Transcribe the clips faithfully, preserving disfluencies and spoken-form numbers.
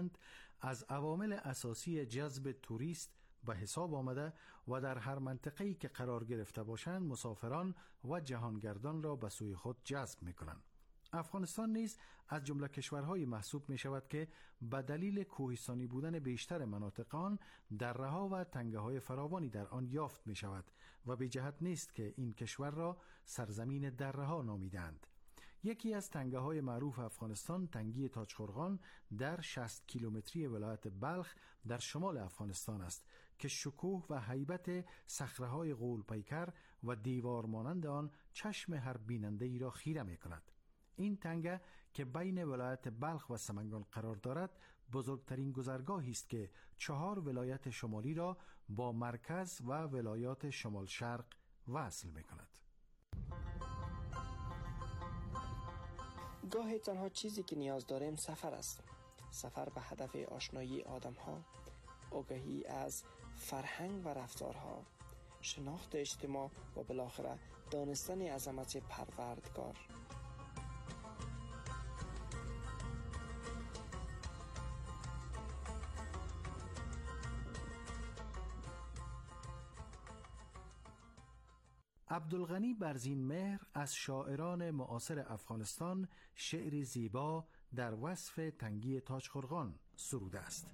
بودند از عوامل اساسی جذب توریست به حساب آمده و در هر منطقه‌ای که قرار گرفته باشند مسافران و جهانگردان را به سوی خود جذب می‌کنند. افغانستان نیز از جمله کشورهای محسوب می شود که به دلیل کوهستانی بودن بیشتر مناطق آن دره‌ها و تنگه‌های فراوانی در آن یافت می شود و بی جهت نیست که این کشور را سرزمین دره‌ها نامیدند. یکی از تنگه‌های معروف افغانستان تنگی تاجخرغان در شصت کیلومتری ولایت بلخ در شمال افغانستان است که شکوه و هیبت صخره‌های غول‌پیکر و دیوار مانند آن چشم هر بیننده‌ای را خیره می‌کند. این تنگه که بین ولایت بلخ و سمنگان قرار دارد بزرگترین گذرگاهی است که چهار ولایت شمالی را با مرکز و ولایات شمال شرق وصل می‌کند. گاهی تنها چیزی که نیاز داریم سفر است. سفر به هدف آشنایی آدم‌ها، آگاهی از فرهنگ و رفتارها، شناخت اجتماع و بالاخره دانستن عظمت پروردگار. عبدالغنی برزینمهر از شاعران معاصر افغانستان شعری زیبا در وصف تنگی تاجخرغان سروده است.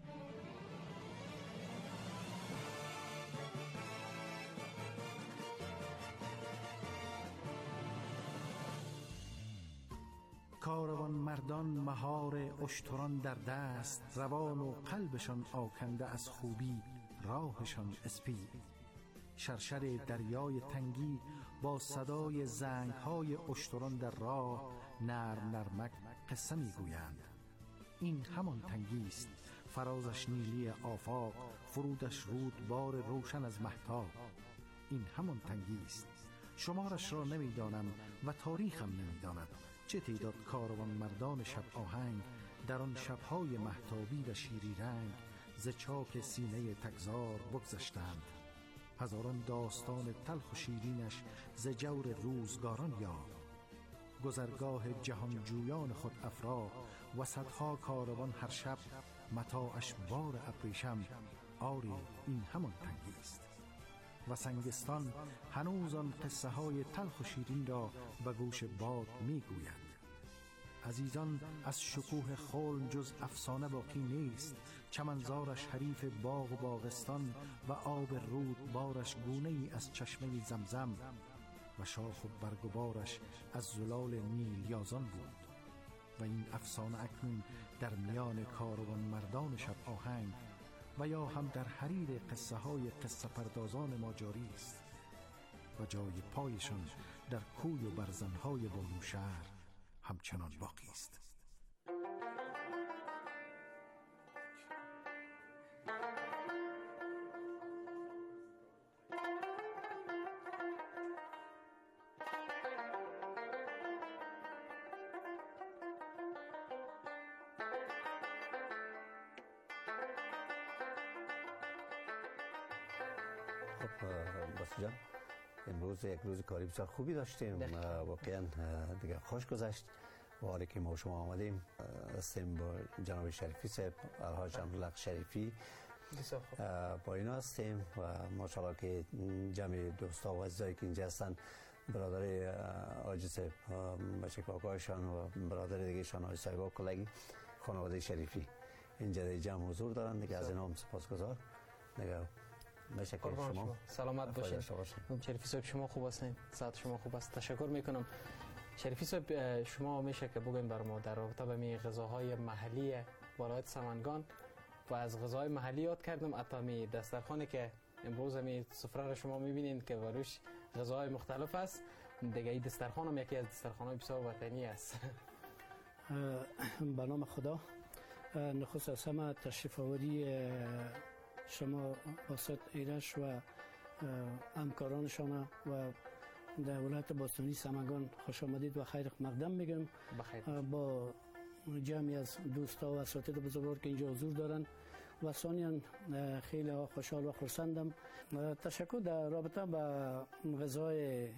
کاروان مردان مهار اشتران در دست، روان و قلبشان آکنده از خوبی راهشان اسپی. شرشر دریای تنگی با صدای زنگ‌های اشتران در راه نرم نرمک قصه می‌گویند. این همان تنگی است، فرازش نیلی آفاق، فرودش رود بار روشن از مهتاب. این همان تنگی است، شمارش را نمی‌دانم و تاریخم نمی‌داند. چه تعداد کاروان مردان شب آهنگ در آن شب‌های مهتابی و شیری رنگ ز چاک سینه تگزار بگذشتند. هزاران داستان تلخ و شیرینش ز جور روزگاران یاد. گذرگاه جهان جویان خود افرا و صدها کاروان هر شب متاعش بار ابریشم. آری این همان تنگی است و سنگستان هنوز آن قصه های تلخ و شیرین را به گوش باد می گوید. عزیزان از شکوه خلد جز افسانه باقی نیست. چمنزارش حریف باغ و باغستان و آب رود بارش گونه ای از چشمه زمزم و شاخ و برگ و بارش از زلال نیل یازان بود. و این افسانه اکنون در میان کاروان مردان شب آهنگ و یا هم در حریر قصه های قصه پردازان ما جاری است و جای پایشان در کوی و برزنهای بانو شهر همچنان باقی است. خب جان، امروز یک روز کاری بسیار خوبی داشتیم، واقعا دیگه خوش گذشت. و حالی که ما شما آمدیم هستیم با جناب شریفی صاحب، الحاج امرلق شریفی، با اینا هستیم و ماشاءالله که جمع دوستا و عزیزایی که اینجا هستن، برادر آجی صاحب بچه کاکایشان و برادر دیگه شان آجی صاحب و کلگی خانواده شریفی اینجا در جمع حضور دارن دیگه. از اینا هم سپاسگزار دیگه. مشکل شما. شما سلامت باشین. شریفی صاحب شما خوب هستین؟ صحت شما خوب است؟ تشکر میکنم. شریفی صاحب شما میشه که بگین بر ما در رابطه با می غذاهای محلی ولایت سمنگان و از غذاهای محلی یاد کردم، حتی می دسترخوانی که امروز می سفره را شما میبینین که بروش غذاهای مختلف است دیگه. این دسترخوان هم یکی از دسترخوان‌های بسیار وطنی است. به نام خدا، نخست از همه تشریف آوری شما واسط ایرش و همکارانشان و در ولایت باستانی سمنگان خوش آمدید و خیر مقدم میگم. با جمعی از دوستا و اساتید بزرگوار که اینجا حضور دارن و ثانیاً خیلی خوشحال و خرسندم. تشکر در رابطه با غذای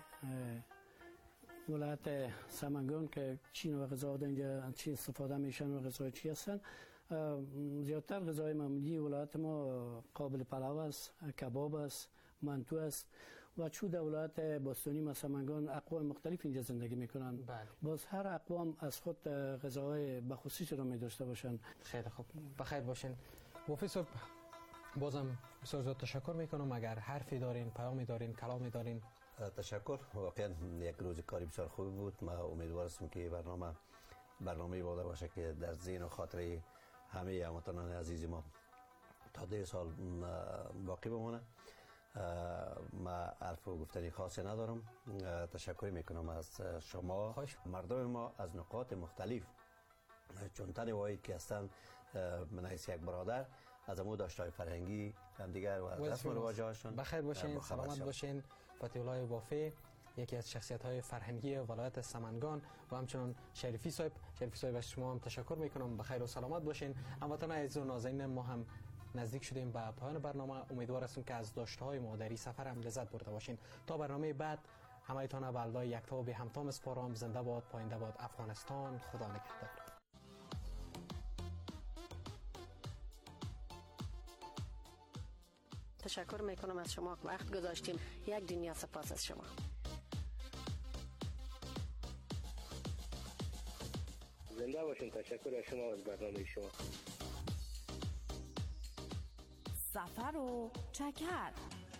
ولایت سمنگان که چی نوع غذا اینجا چی استفاده میشن و غذای چی هستن. زیادتر غذای معمولی ولایت ما قابل پلو است، کباب است، منتو است و چون در ولایت باستانی و سمنگان اقوام مختلف اینجا زندگی میکنن. بله. باز هر اقوام از خود غذاهای بخصوصی رو می داشته باشن. خیلی خوب، بخیر باشین. مفید صاحب، بازم بسیار زیاد تشکر میکنم. اگر حرفی دارین، پیامی دارین، کلامی دارین. تشکر. واقعا یک روز کاری بسیار خوبی بود. ما امیدوار هستم که برنامه برنامه بوده باشه که در ذهن و خاطره همه هموطنان عزیز ما تا ده سال باقی بمونه. ما حرف و گفتنی خاصی ندارم. تشکر میکنم از شما. خوش. مردم ما از نقاط مختلف چون تنوعی که هستند من حیث یک برادر از امو داشتهای فرهنگی هم دیگر و رسم و رواجهاشون بخیر باشین، سلامت باشین. فتحی الله بافی یکی از شخصیت های فرهنگی ولایت سمنگان و همچنان شریفی صاحب. شریفی صاحب از شما هم تشکر میکنم. بخیر و سلامت باشین. هموطنان عزیز و نازنین، ما هم نزدیک شدیم به پایان برنامه. امیدوار هستم که از داشته‌های ما در این سفر هم لذت برده باشین. تا برنامه بعد همایتان به الله یکتا و به همتا میسپارم. زنده باد، پاینده باد افغانستان. خدا نگهدار. تشکر میکنم از شما که وقت گذاشتیم. یک دنیا سپاس از شما. زنده باشین. تشکر از شما از برنامه شما. سفر و چکر.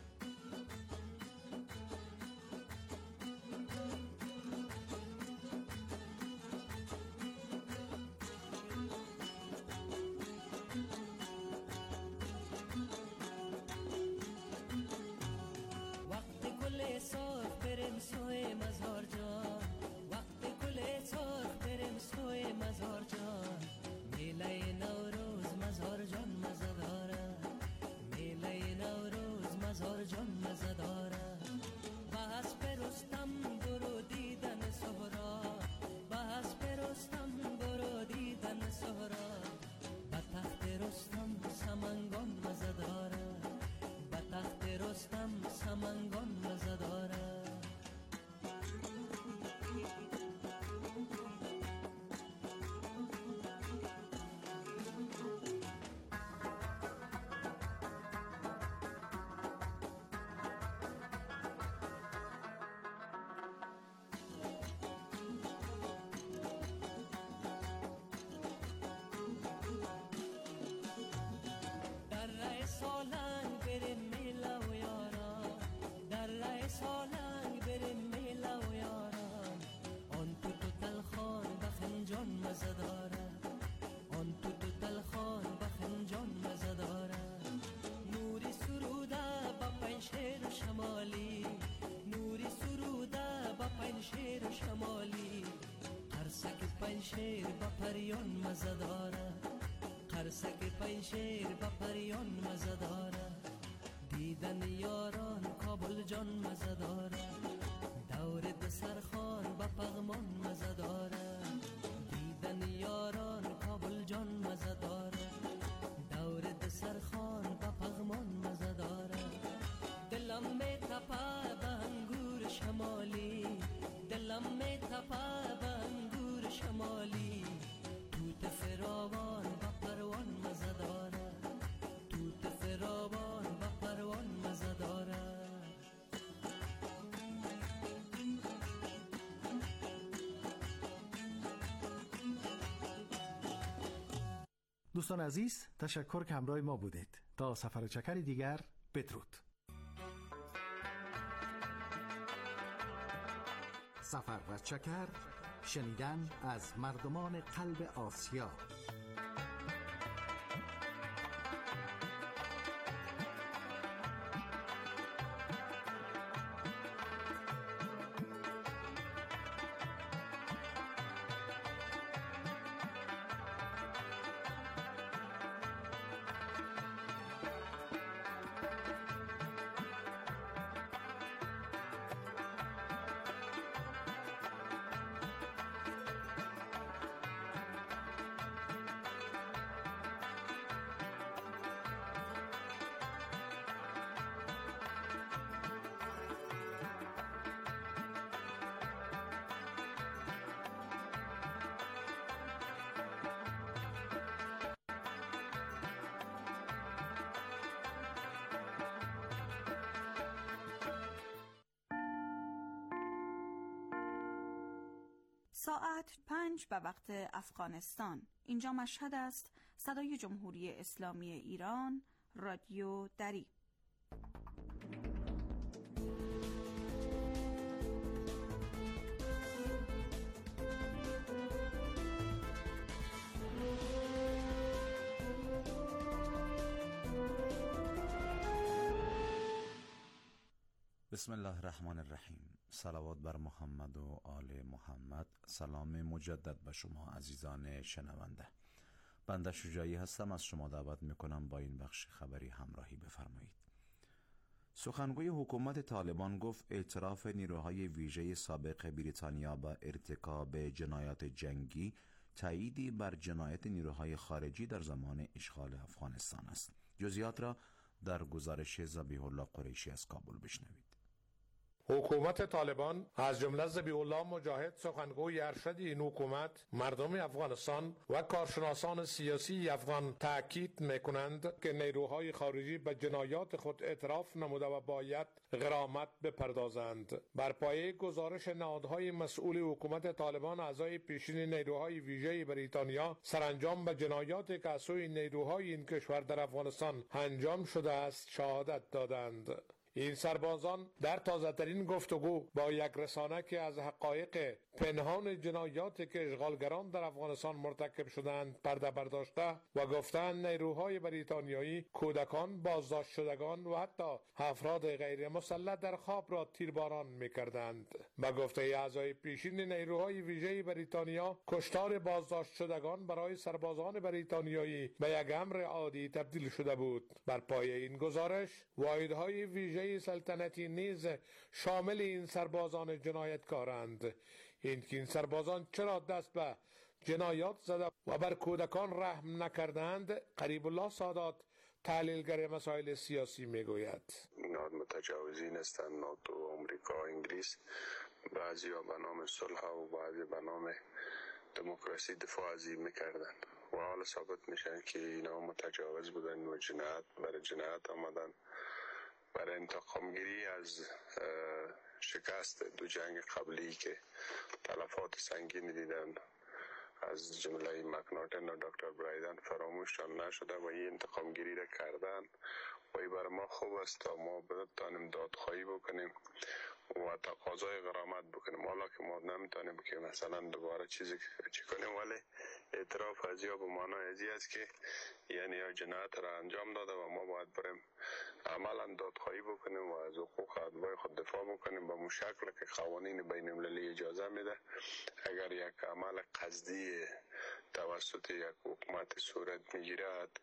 پنشیر با پریان مزه داره، قرصک پنشیر با پریان مزه داره، دیدن یاران کابل جان مزه داره، دور دسرخان با پغمان مزه داره، دیدن یاران کابل جان مزه داره، دور دسرخان با پغمان مزه داره، دلم می تپه به انگور شمالی، دلم می تپه به انگور شمالی، توت فراوان با پروان مزه داره، توت فراوان با پروان مزه داره. دوستان عزیز، تشکر که همراه ما بودید. تا سفر چکر دیگر، بدرود. سفر و چکر، شنیدن از مردمان قلب آسیا. ساعت پنج به وقت افغانستان. اینجا مشهد است. صدای جمهوری اسلامی ایران، رادیو دری. بسم الله الرحمن الرحیم. صلوات بر محمد و آل محمد. سلام مجدد به شما عزیزان شنونده. بنده شجاعی هستم. از شما دعوت میکنم با این بخش خبری همراهی بفرمایید. سخنگوی حکومت طالبان گفت اعتراف نیروهای ویژه سابق بریتانیا به ارتکاب جنایات جنگی تأییدی بر جنایت نیروهای خارجی در زمان اشغال افغانستان است. جزئیات را در گزارش ذبیح الله قریشی از کابل بشنوید. حکومت طالبان از جمله ذبیح الله مجاهد، سخنگوی ارشد این حکومت، مردم افغانستان و کارشناسان سیاسی افغان تاکید میکنند که نیروهای خارجی به جنایات خود اعتراف نموده و باید غرامت بپردازند. بر پایه گزارش نهادهای مسئول حکومت طالبان، اعضای پیشین نیروهای ویژه بریتانیا سرانجام به جنایاتی که از سوی نیروهای این کشور در افغانستان انجام شده است شهادت دادند. این سربازان در تازه‌ترین گفتگو با یک رسانه که از حقایق پنهان جنایاتی که اشغالگران در افغانستان مرتکب شدند پرده برداشته و گفتند نیروهای بریتانیایی کودکان، بازداشت شدگان و حتی افراد غیر مسلح در خواب را تیرباران می‌کردند. به گفته اعضای پیشین نیروهای ویژه بریتانیا، کشتار بازداشت شدگان برای سربازان بریتانیایی به یک امر عادی تبدیل شده بود. بر پایه این گزارش، واحدهای ویژه سلطنتی نیز شامل این سربازان جنایتکارند. این که این سربازان چرا دست به جنایات زده و بر کودکان رحم نکردند، قریب الله سادات، تحلیلگر مسائل سیاسی میگوید. اینا متجاوزین هستند. ناتو، آمریکا، انگلیس، بعضی ها به نام صلح و بعضی به نام دموکراسی دفاع از این میکردن و حالا ثابت میشن که اینا متجاوز بودن و جنایت برای جنایت آمدن. برای انتقامگیری از شکست دو جنگ قبلی که تلفات سنگین دیدن از جمله مکناتن و دکتر برایدن فراموششان نشده و این انتقامگیری را کردن و این برای ما خوب است تا ما بتانیم دادخواهی بکنیم و تقاضای غرامت بکنیم. حالا که ما نمیتونیم که مثلا دوباره چیزی چی کنیم، ولی اعتراف از یا به معنای ازی است که یعنی یا جنایت را انجام داده و ما باید بریم عملا دادخواهی بکنیم و از حقوق اتباع خود دفاع بکنیم به شکل که قوانین بین المللی اجازه میده. اگر یک عمل قصدی توسط یک حکومت صورت میگیرد،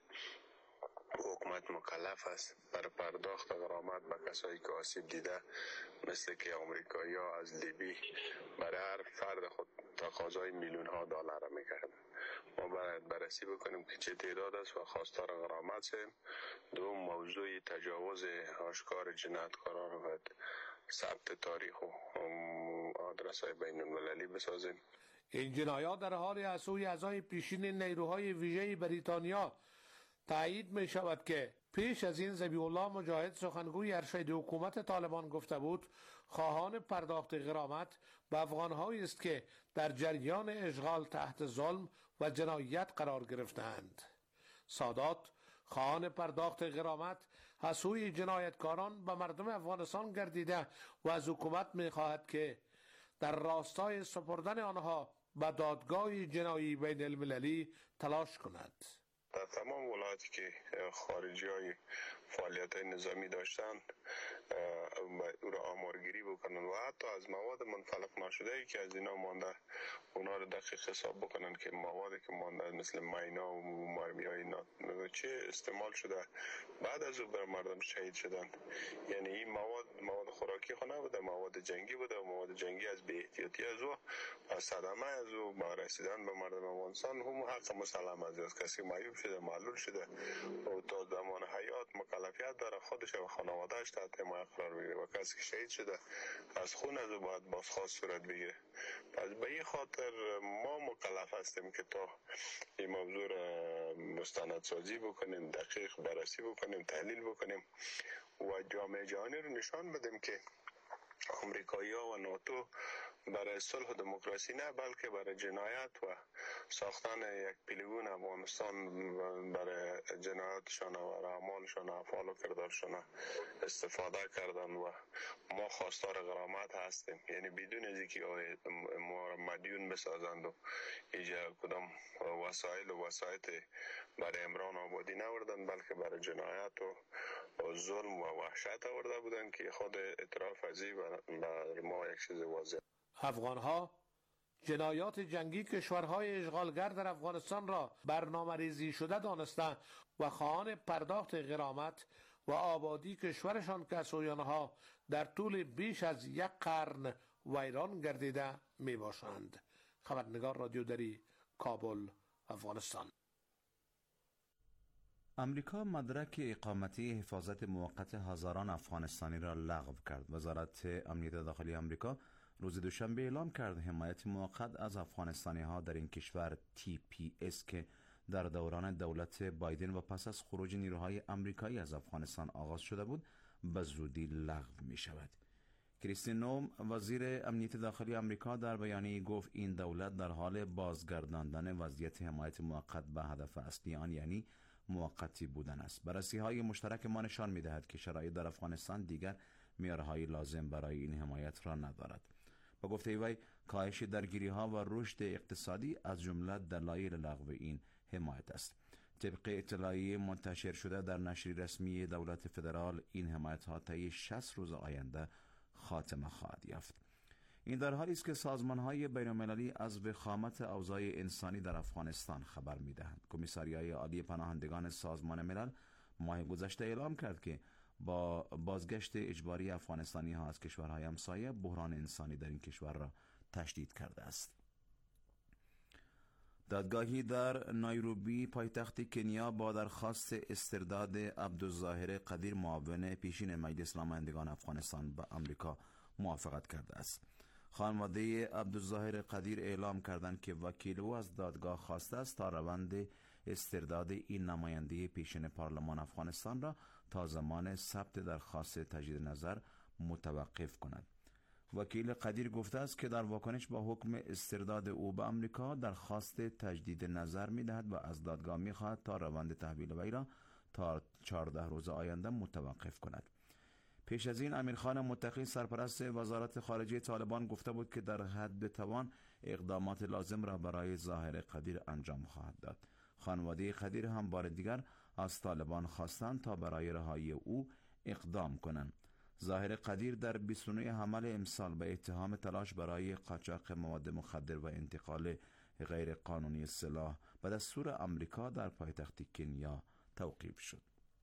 حکومت مکلف است بر پرداخت غرامت به کسایی که آسیب دیده، مثل که آمریکایی ها از لیبی برای هر فرد خود تقاضای میلیون ها دلار میکردن. ما باید بررسی بکنیم که چه تعداد است و خواستار غرامت سیم. دو موضوع تجاوز آشکار جنایتکاران رو باید ثبت تاریخ و آدرس های بین المللی بسازیم. این جنایات در حال از سوی اعضای پیشین نیروهای ویژه بریتانیا تایید می شود که پیش از این ذبیح الله مجاهد، سخنگوی ارشد حکومت طالبان، گفته بود خواهان پرداخت غرامت به افغان‌هایی است که در جریان اشغال تحت ظلم و جنایت قرار گرفتند. سادات خواهان پرداخت غرامت از سوی جنایتکاران به مردم افغانستان گردیده و از حکومت می خواهد که در راستای سپردن آنها به دادگاه جنایی بین المللی تلاش کند. در تمام ولایاتی که خارجی های فعالیت های نظامی داشتن او را آمارگیری بکنن و حتی از مواد منفلق نشده ای که از اینا مانده اونا را دقیق حساب بکنن که موادی که مانده مثل مینا و مرمی های چه استعمال شده بعد از او بر مردم شهید شدن. یعنی این مواد مواد خوراکی خو نبوده، مواد جنگی بوده و مواد جنگی از بی احتیاطی از او از صدمه از او با رسیدن به مردم افغانستان هم حق مسلم از کسی معیوب شده، معلول شده و تا زمان حیات مکلفیت داره خودش و خانواده‌اش تحت حمایت قرار بگیره و کسی که شهید شده از خون از او باید بازخواست صورت بگیره. پس به این خاطر ما مکلف هستیم که تا این موضوع را مستندسازی بکنیم، دقیق بررسی بکنیم، تحلیل بکنیم و جامعه جهانی رو نشان بدیم که آمریکایی ها و ناتو برای صلح و دموکراسی نه، بلکه برای جنایت و ساختن یک پیلگون افغانستان برای جنایتشان و اعمالشان و افعال و کردارشان استفاده کردن و ما خواستار غرامت هستیم. یعنی بدون از اینکه ما را مدیون بسازند و اینجا کدام وسایل و وسایط برای عمران آبادی نوردن، بلکه برای جنایت و ظلم و وحشت آورده بودن که خود اعتراف از این برای ما یک چیز واضح. افغانها جنایات جنگی کشورهای اشغالگر در افغانستان را برنامه ریزی شده دانستند و خواهان پرداخت غرامت و آبادی کشورشان که سویانها در طول بیش از یک قرن ویران گردیده می باشند. خبرنگار رادیو دری، کابل، افغانستان. امریکا مدرک اقامتی حفاظت موقت هزاران افغانستانی را لغو کرد. وزارت امنیت داخلی امریکا روز دوشنبه اعلام کرد حمایت موقت از افغانستانی ها در این کشور تی پی اس که در دوران دولت بایدن و پس از خروج نیروهای امریکایی از افغانستان آغاز شده بود به زودی لغو می شود. کریستین نوم وزیر امنیت داخلی امریکا در بیانیه گفت این دولت در حال بازگرداندن وضعیت حمایت موقت به هدف اصلی آن یعنی موقتی بودن است. بررسی های مشترک ما نشان می دهد که شرایط در افغانستان دیگر معیارهای لازم برای این حمایت را ندارد. با گفته وی کاهش درگیری ها و رشد اقتصادی از جمله دلایل لغو این حمایت است. طبق اطلاعیه منتشر شده در نشریه رسمی دولت فدرال این حمایت ها طی شصت روز آینده خاتمه خواهد یافت. این در حالی است که سازمان های بین المللی از وخامت اوضاع انسانی در افغانستان خبر می دهند. کمیساریای عالی پناهندگان سازمان ملل ماه گذشته اعلام کرد که با بازگشت اجباری افغانستانی ها از کشورهای همسایه بحران انسانی در این کشور را تشدید کرده است. دادگاهی در نایروبی پایتخت کنیا با درخواست استرداد عبدالظاهر قدیر معاون پیشین مجلس نمایندگان افغانستان به امریکا موافقت کرده است. خانواده عبدالظاهر قدیر اعلام کردند که وکیل او از دادگاه خواسته است تا روند استرداد این نماینده پیشین پارلمان افغانستان را تا زمان ثبت درخواست تجدید نظر متوقف کند. وکیل قدیر گفته است که در واکنش با حکم استرداد او به امریکا درخواست تجدید نظر می دهد و از دادگاه می خواهد تا روند تحویل وی را تا چهارده روز آینده متوقف کند. پیش از این امیرخان متقی سرپرست وزارت خارجه طالبان گفته بود که در حد توان اقدامات لازم را برای ظاهر قدیر انجام خواهد داد. خانواده قدیر هم بار دیگر از طالبان خواستند تا برای رهایی او اقدام کنند. ظاهر قدیر در بیست و نه حمل امسال به اتهام تلاش برای قاچاق مواد مخدر و انتقال غیر قانونی سلاح به دستور امریکا در پایتخت کنیا توقیف شد.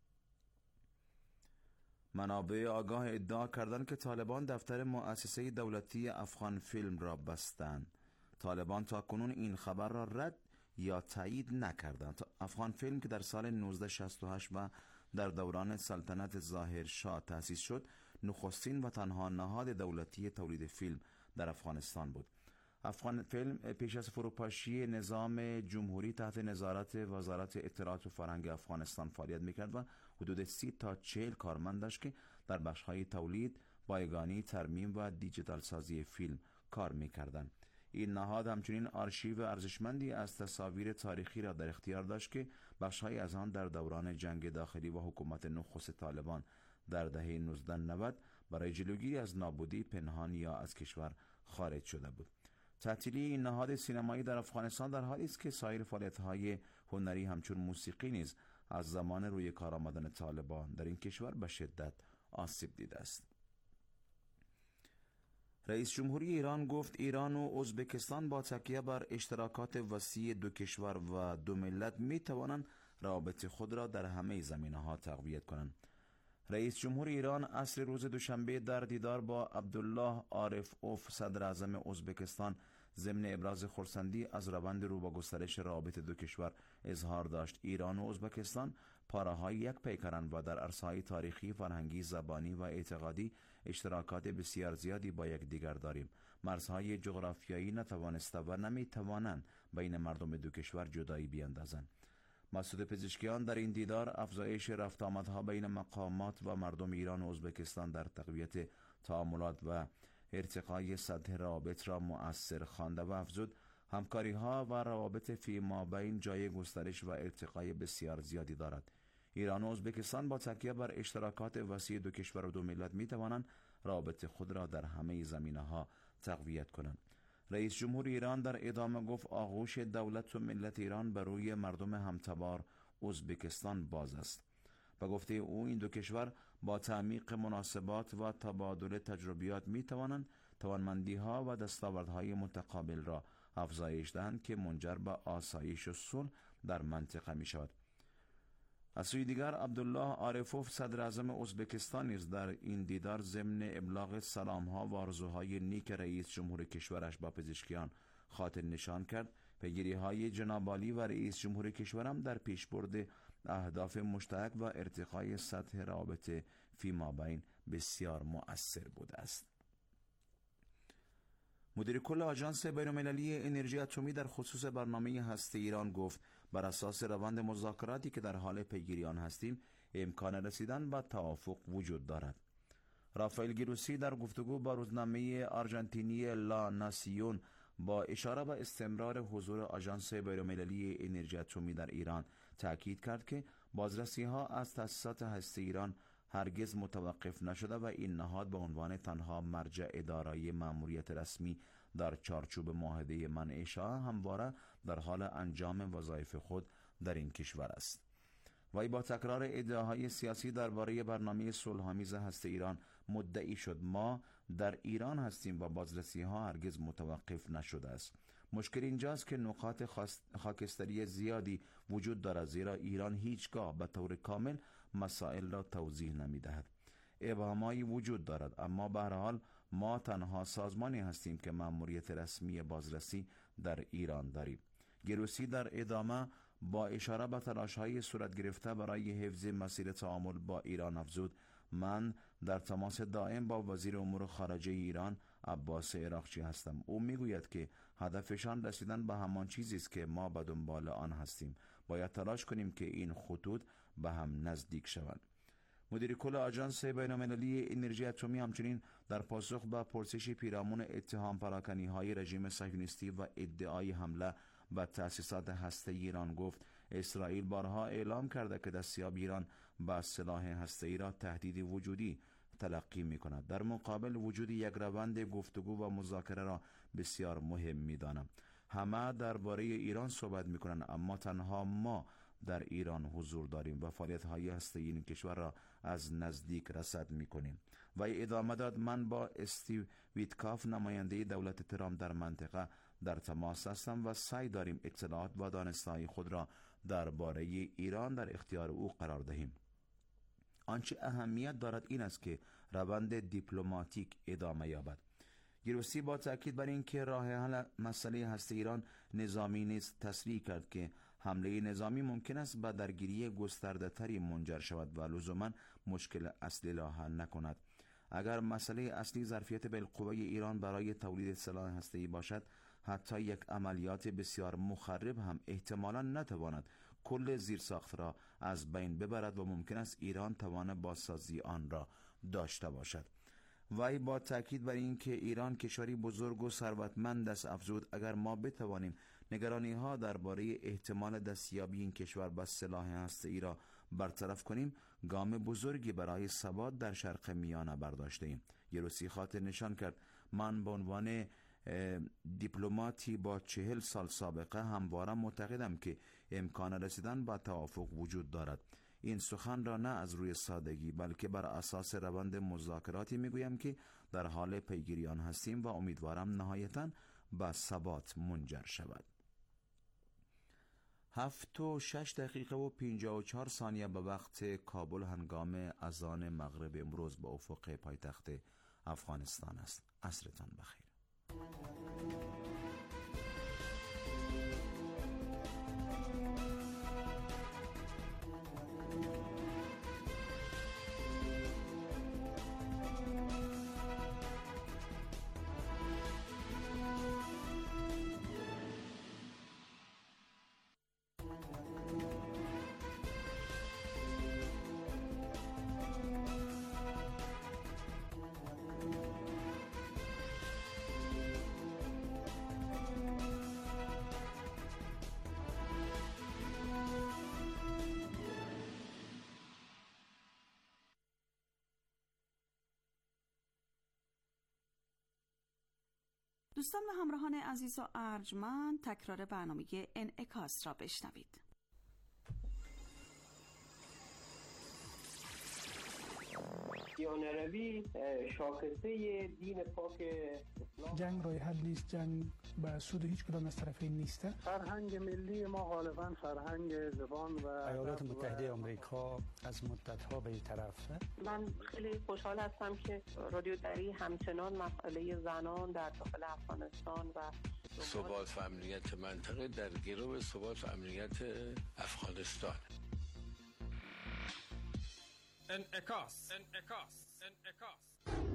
منابع آگاه ادعا کردند که طالبان دفتر مؤسسه دولتی افغان فیلم را بستند. طالبان تا کنون این خبر را رد یا تایید نکردند. افغان فیلم که در سال نوزده شصت و هشت و در دوران سلطنت ظاهر شاه تأسیس شد، نخستین و تنها نهاد دولتی تولید فیلم در افغانستان بود. افغان فیلم پیش از فروپاشی نظام جمهوری تحت نظارت وزارت اطلاعات و فرهنگ افغانستان فعالیت میکرد و حدود سی تا چهل کارمند داشت که در بخش‌های تولید، بایگانی، ترمیم و دیجیتال سازی فیلم کار میکردند. این نهاد همچنین آرشیو ارزشمندی از تصاویر تاریخی را در اختیار داشت که بخش‌های از آن در دوران جنگ داخلی و حکومت نخست طالبان در دهه نوزده نود برای جلوگیری از نابودی پنهان یا از کشور خارج شده بود. تعطیلی این نهاد سینمایی در افغانستان در حالی است که سایر فعالیت‌های هنری همچون موسیقی نیز از زمان روی کار آمدن طالبان در این کشور به شدت آسیب دیده است. رئیس جمهوری ایران گفت ایران و ازبکستان با تکیه بر اشتراکات وسیع دو کشور و دو ملت می توانند روابط خود را در همه زمینه‌ها تقویت کنند. رئیس جمهور ایران عصر روز دوشنبه در دیدار با عبدالله عارف اوف صدر اعظم ازبکستان ضمن ابراز خرسندی از روند رو به گسترش روابط دو کشور اظهار داشت. ایران و ازبکستان پاره‌های یک پیکرند و در عرصه‌های تاریخی، فرهنگی، زبانی و اعتقادی اشتراکات بسیار زیادی با یکدیگر داریم. مرزهای جغرافیایی نتوانسته و نمیتوانند بین مردم دو کشور جدایی بیاندازند. مسعود پزشکیان در این دیدار افزایش رفت آمدها بین مقامات و مردم ایران و ازبکستان در تقویت تعاملات و ارتقای سطح روابط را مؤثر خوانده و افزود همکاری ها و روابط فی مابین جای گسترش و ارتقای بسیار زیادی دارد. ایران و ازبکستان با تکیه بر اشتراکات وسیع دو کشور و دو ملت می توانند روابط خود را در همه زمینه‌ها تقویت کنند. رئیس جمهور ایران در ادامه گفت آغوش دولت و ملت ایران بر روی مردم همتبار ازبکستان باز است. و گفته او این دو کشور با تعمیق مناسبات و تبادل تجربیات می توانند توانمندی ها و دستاوردهای متقابل را افزایش دهند که منجر به آسایش و صلح در منطقه می شود. از سوی دیگر عبدالله عارفوف صدر اعظم ازبکستان نیز در این دیدار ضمن ابلاغ سلام ها و آرزوهای نیک رئیس جمهور کشورش با پزشکیان خاطر نشان کرد. پیگیری های جناب عالی و رئیس جمهور کشورم در پیشبرد اهداف مشترک و ارتقای سطح روابط فی مابین بسیار مؤثر بوده است. مدیر کل آژانس بین‌المللی انرژی اتمی در خصوص برنامه هسته ایران گفت بر اساس روند مذاکراتی که در حال پیگیری آن هستیم امکان رسیدن به توافق وجود دارد. رافائل گروسی در گفتگو با روزنامه آرژانتینی لا ناسیون با اشاره به استمرار حضور آژانس بین‌المللی انرژی اتمی در ایران تاکید کرد که بازرسی ها از تأسیسات هسته ایران هرگز متوقف نشده و این نهاد به عنوان تنها مرجع دارای مأموریت رسمی در چارچوب معاهده منع اشاعه همواره در حال انجام وظایف خود در این کشور است. وی با تکرار ادعاهای سیاسی درباره برنامه صلح‌آمیز هسته ایران مدعی شد ما در ایران هستیم و بازرسی ها هرگز متوقف نشده است. مشکل اینجاست که نقاط خاکستری زیادی وجود دارد زیرا ایران هیچگاه به طور کامل مسائل را توضیح نمی دهد. ابهامایی وجود دارد اما به هر حال ما تنها سازمانی هستیم که مأموریت رسمی بازرسی در ایران داریم. گروسی در ادامه با اشاره به تلاش‌های صورت گرفته برای حفظ مسیر تعامل با ایران افزود من در تماس دائم با وزیر امور خارجه ایران عباس عراقچی هستم. او میگوید که هدفشان رسیدن به همان چیزی است که ما به دنبال آن هستیم. باید تلاش کنیم که این خطوط به هم نزدیک شوند. مدیر کل آژانس بین‌المللی انرژی اتمی همچنین در پاسخ به پرسش پیرامون اتهام پراکنی های رژیم صهیونیستی و ادعای حمله به تأسیسات هسته ایران گفت اسرائیل بارها اعلام کرده که دستیاب ایران به سلاح هسته‌ای را تهدید وجودی تلقی می کند. در مقابل وجود یک روند گفتگو و مذاکره را بسیار مهم می دانم. همه درباره ایران صحبت می کنند اما تنها ما در ایران حضور داریم و فعالیت‌های هسته‌ای این کشور را از نزدیک رصد می‌کنیم. و ادامه داد من با استیو ویتکاف نماینده دولت ترامپ در منطقه در تماس هستم و سعی داریم اطلاعات و دانسته‌های خود را درباره ایران در اختیار او قرار دهیم. آنچه اهمیت دارد این است که روند دیپلماتیک ادامه یابد. گروسی با تاکید بر اینکه راه حل مسئله هسته ایران نظامی نیست تصریح کرد که حمله نظامی ممکن است به درگیری گسترده تری منجر شود و لزوما مشکل اصلی را حل نکند. اگر مسئله اصلی ظرفیت بالقوه ایران برای تولید سلاح هسته‌ای باشد حتی یک عملیات بسیار مخرب هم احتمالاً نتواند کل زیرساخت را از بین ببرد و ممکن است ایران توان بازسازی آن را داشته باشد. وی با تاکید بر اینکه ایران کشوری بزرگ و ثروتمند است افزود اگر ما بتوانیم نگرانی ها درباره احتمال دستیابی این کشور به سلاح هسته‌ای را برطرف کنیم گام بزرگی برای ثبات در شرق میانه برداشته ایم. گروسی خاطر نشان کرد من به عنوان دیپلماتی با چهل سال سابقه همواره معتقدم که امکان رسیدن به توافق وجود دارد. این سخن را نه از روی سادگی بلکه بر اساس روند مذاکراتی میگویم که در حال پیگیری آن هستیم و امیدوارم نهایتاً به ثبات منجر شود. هفت و شش دقیقه و پنجاه و چهار ثانیه به وقت کابل هنگام اذان مغرب امروز به افق پایتخت افغانستان است. عصرتان بخیر. دوستان و همراهان عزیز و ارجمند، تکرار برنامه انعکاس را بشنوید. دیانروی شاخصه دین پاک اسلام. جنگ راه حل نیست، جنگ به سود هیچ کدام از طرفین نیست. فرهنگ ملی ما غالبا فرهنگ زبان و ایالات متحده آمریکا از مدت‌ها به این طرف. من خیلی خوشحال هستم که رادیو دری همچنان مسئله زنان در داخل افغانستان و ثبات و امنیت منطقه در گرو ثبات و امنیت افغانستان. انعکاس انعکاس انعکاس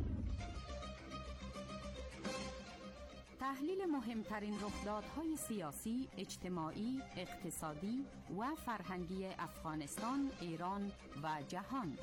تحلیل مهمترین رخدادهای سیاسی، اجتماعی، اقتصادی و فرهنگی افغانستان، ایران و جهان.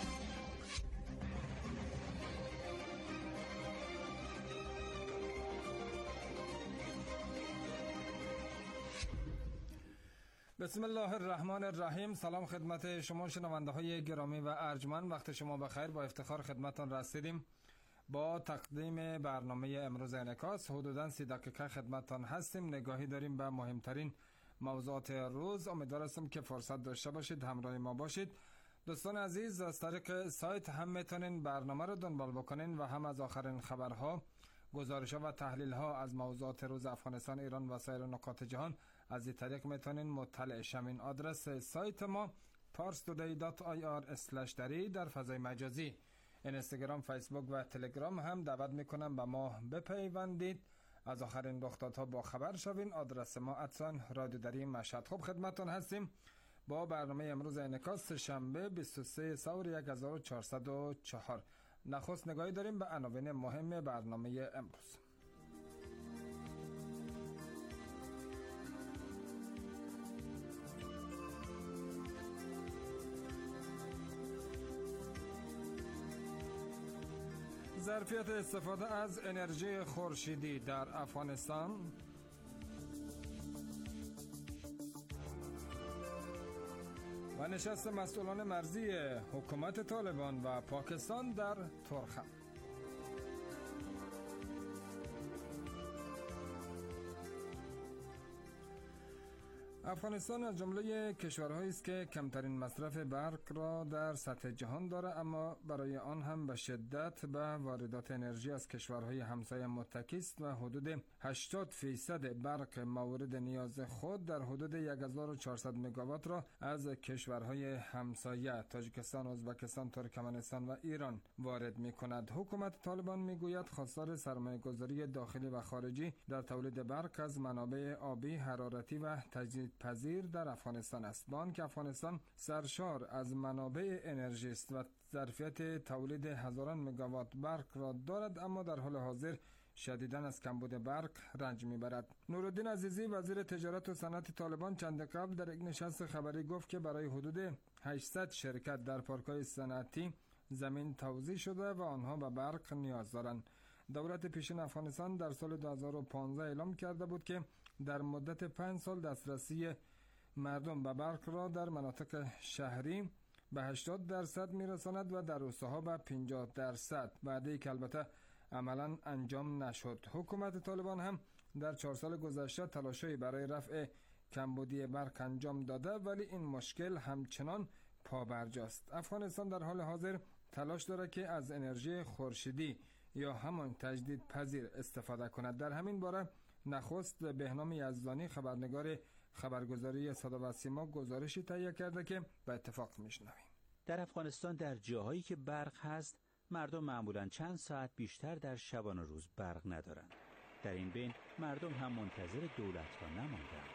بسم الله الرحمن الرحیم. سلام خدمت شما شنونده های گرامی و ارجمند، وقت شما بخیر. با افتخار خدمتتان رسیدیم با تقدیم برنامه امروز انعکاس. حدوداً سی دقیقه خدمتتان هستیم. نگاهی داریم به مهمترین موضوعات روز. امیدوارم که فرصت داشته باشید، همراه ما باشید. دوستان عزیز، از طریق سایت هم میتونین برنامه رو دنبال بکنین و هم از آخرین خبرها، گزارش‌ها و تحلیل‌ها از موضوعات روز افغانستان، ایران و سایر نقاط جهان از این طریق میتونین مطلع شوین. آدرس سایت ما پارس تودی دات آی آر اسلش دری در فضای مجازی. اینستاگرام، فیسبوک و تلگرام هم دعوت میکنم به ما بپیوندید، از آخرین رخدادها با خبر شوین. آدرس ما اتسان رادیو دری مشهد. خب خدمتتون هستیم با برنامه امروز انعکاس شنبه بیست و سه سور هزار و چهارصد و چهار. نخست نگاهی داریم به عناوین مهم برنامه امروز. ظرفیت استفاده از انرژی خورشیدی در افغانستان، و نشست مسئولان مرزی حکومت طالبان و پاکستان در ترخم. افغانستان از جمله کشورهایی است که کمترین مصرف برق را در سطح جهان دارد، اما برای آن هم به شدت به واردات انرژی از کشورهای همسایه متکی است و حدود هشتاد فیصد برق مورد نیاز خود در حدود هزار و چهارصد مگاوات را از کشورهای همسایه تاجیکستان، ازبکستان، ترکمنستان و ایران وارد می کند. حکومت طالبان می گوید خواستار سرمایه‌گذاری داخلی و خارجی در تولید برق از منابع آبی، حرارتی و تجدید پذیر در افغانستان است. با آنکه افغانستان سرشار از منابع انرژی است و ظرفیت تولید هزاران مگاوات برق را دارد، اما در حال حاضر شدیداً از کمبود برق رنج میبرد. نورالدین عزیزی، وزیر تجارت و صنعت طالبان، چند قبل در یک نشست خبری گفت که برای حدود هشتصد شرکت در پارک‌های صنعتی زمین توزیع شده و آنها به برق نیاز دارند. دولت پیشین افغانستان در سال دو هزار و پانزده اعلام کرده بود که در مدت پنج سال دسترسی مردم به برق را در مناطق شهری به هشتاد درصد میرساند و در روستاها به پنجاه درصد، وعده‌ای که البته عملا انجام نشد. حکومت طالبان هم در چهار سال گذشته تلاشی برای رفع کمبودی برق انجام داده، ولی این مشکل همچنان پابرجاست. افغانستان در حال حاضر تلاش دارد که از انرژی خورشیدی یا همان تجدید پذیر استفاده کند. در همین باره نخست بهنام یزدانی، خبرنگار خبرگزاری صدا و سیما، گزارشی تهیه کرده که به اتفاق میشنویم. در افغانستان در جاهایی که برق هست، مردم معمولاً چند ساعت بیشتر در شبانه روز برق ندارند. در این بین مردم هم منتظر دولت‌ها نماندند.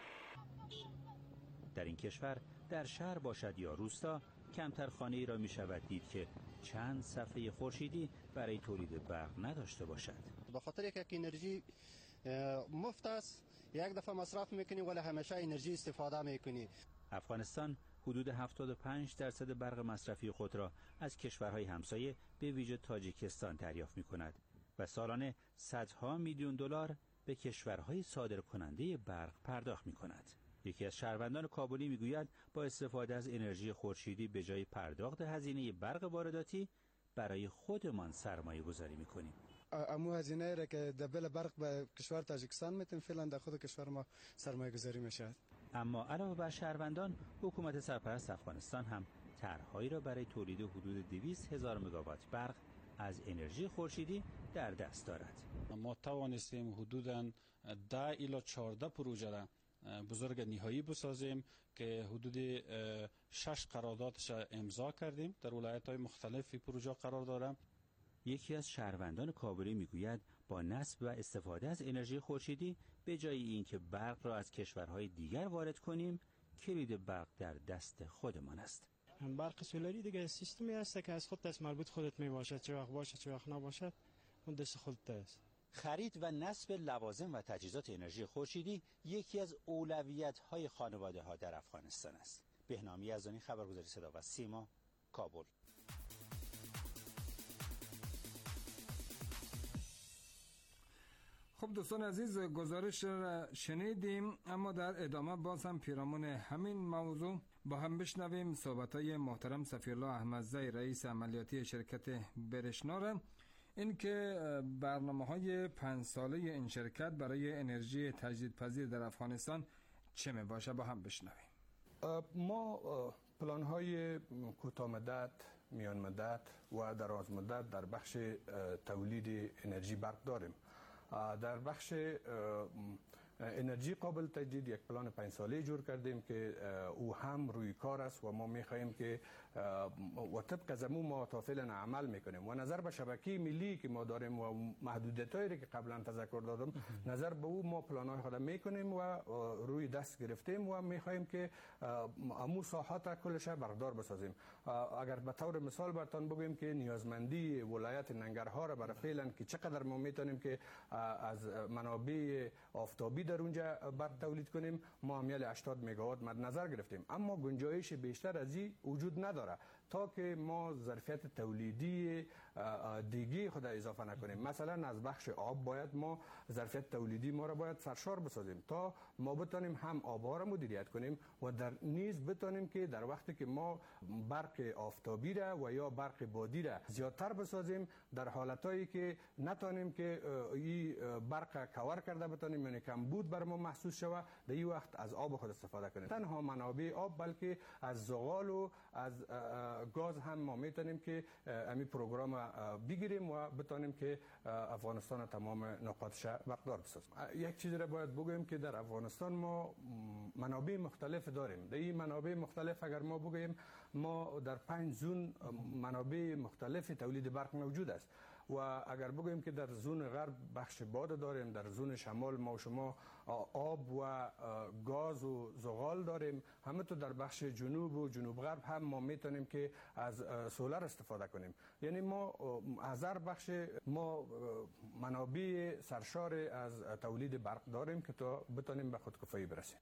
در این کشور در شهر باشد یا روستا، کمتر خانه‌ای را می‌شود دید که چند صفحه خورشیدی برای تولید برق نداشته باشد. به خاطر که انرژی مفت است، یک دفعه مصرف میکنی ولی همیشه انرژی استفاده میکنی. افغانستان حدود هفتاد و پنج درصد برق مصرفی خود را از کشورهای همسایه به ویژه تاجیکستان دریافت میکند و سالانه صدها میلیون دلار به کشورهای صادرکننده برق پرداخت میکند. یکی از شهروندان کابلی میگوید با استفاده از انرژی خورشیدی به جای پرداخت هزینه برق وارداتی برای خودمان سرمایه گذاری میکنیم. امو هزینه را که در بل برق به کشور تاجیکستان میتیم فعلا در خود کشور ما سرمایه گذاری میشه. اما علاوه بر شهروندان، حکومت سرپرست افغانستان هم طرحهایی را برای تولید حدود دویست هزار مگاوات برق از انرژی خورشیدی در دست دارد. ما توانستیم حدوداً ده الی چهارده پروژه را بزرگ نهایی بسازیم که حدود شش قراردادش امضا کردیم. در ولایت‌های مختلفی پروژه قرار دارم. یکی از شهروندان کابلی میگوید با نصب و استفاده از انرژی خورشیدی به جای اینکه برق را از کشورهای دیگر وارد کنیم، کلید برق در دست خودمان است. برق سولاری دیگه سیستمی است که از خود دست مربوط خودت می باشد، چه وقت باشد چه وقت نباشد اون دست خودت است. خرید و نصب لوازم و تجهیزات انرژی خورشیدی یکی از اولویت‌های خانواده‌ها در افغانستان است. بهنام یزدانی، خبرگزاری صدا و سیما، کابل. خب دوستان عزیز، گزارش را شنیدیم، اما در ادامه باز هم پیرامون همین موضوع با هم بشنویم صحبت‌های محترم سفیرالله احمدزی رئیس عملیاتی شرکت برشنا را، این که برنامه‌های پنج ساله این شرکت برای انرژی تجدیدپذیر در افغانستان چه می باشه با هم بشنویم. ما پلان‌های کوتاه مدت، میان مدت و دراز مدت در بخش تولید انرژی برق داریم. در بخش انرژی قابل تجدید یک پلان پنج ساله جور کردیم که او هم روی کار است و ما می‌خواهیم که و طبق از امو ما تا فعلا عمل میکنیم و نظر به شبکه ملی که ما داریم و محدودیتایی که قبلا تذکر دادم، نظر به او ما پلان‌های خود میکنیم و روی دست گرفتیم و می‌خواهیم که امو ساحات کلش برقدار بسازیم. اگر به طور مثال براتون بگویم که نیازمندی ولایت ننگرهار برای فعلا که چقدر ما میتونیم که از منابع آفتابی در اونجا برق تولید کنیم، ما میل هشتاد مگاوات مد نظر گرفتیم، اما گنجایش بیشتر از این وجود نداره تا که ما ظرفیت تولیدی دیگه خود اضافه نکنیم. مثلا از بخش آب باید ما ظرفیت تولیدی ما را باید سرشار بسازیم تا ما بتونیم هم آبها را مدیریت کنیم و در نیز بتونیم که در وقتی که ما برق آفتابی را و یا برق بادی را زیادتر بسازیم، در حالتایی که نتونیم که این برق کور کرده بتونیم، یعنی کمبود بر ما محسوس شود، در این وقت از آب خود استفاده کنیم. تنها منابع آب بلکه از زغال و از گاز هم ما میتونیم که امی پروگرام بگیریم و بتونیم که افغانستان تمام نقاطش برقدار بسازیم. یک چیزی را باید بگویم که در افغانستان ما منابع مختلف داریم. در این منابع مختلف اگر ما بگویم، ما در پنج زون منابع مختلف تولید برق موجود است و اگر بگویم که در زون غرب بخش باد داریم، در زون شمال ما و شما آب و گاز و زغال داریم، همه تو در بخش جنوب و جنوب غرب هم ما میتونیم که از سولر استفاده کنیم. یعنی ما از هر بخش ما منابع سرشار از تولید برق داریم که تا بتونیم به خودکفایی برسیم.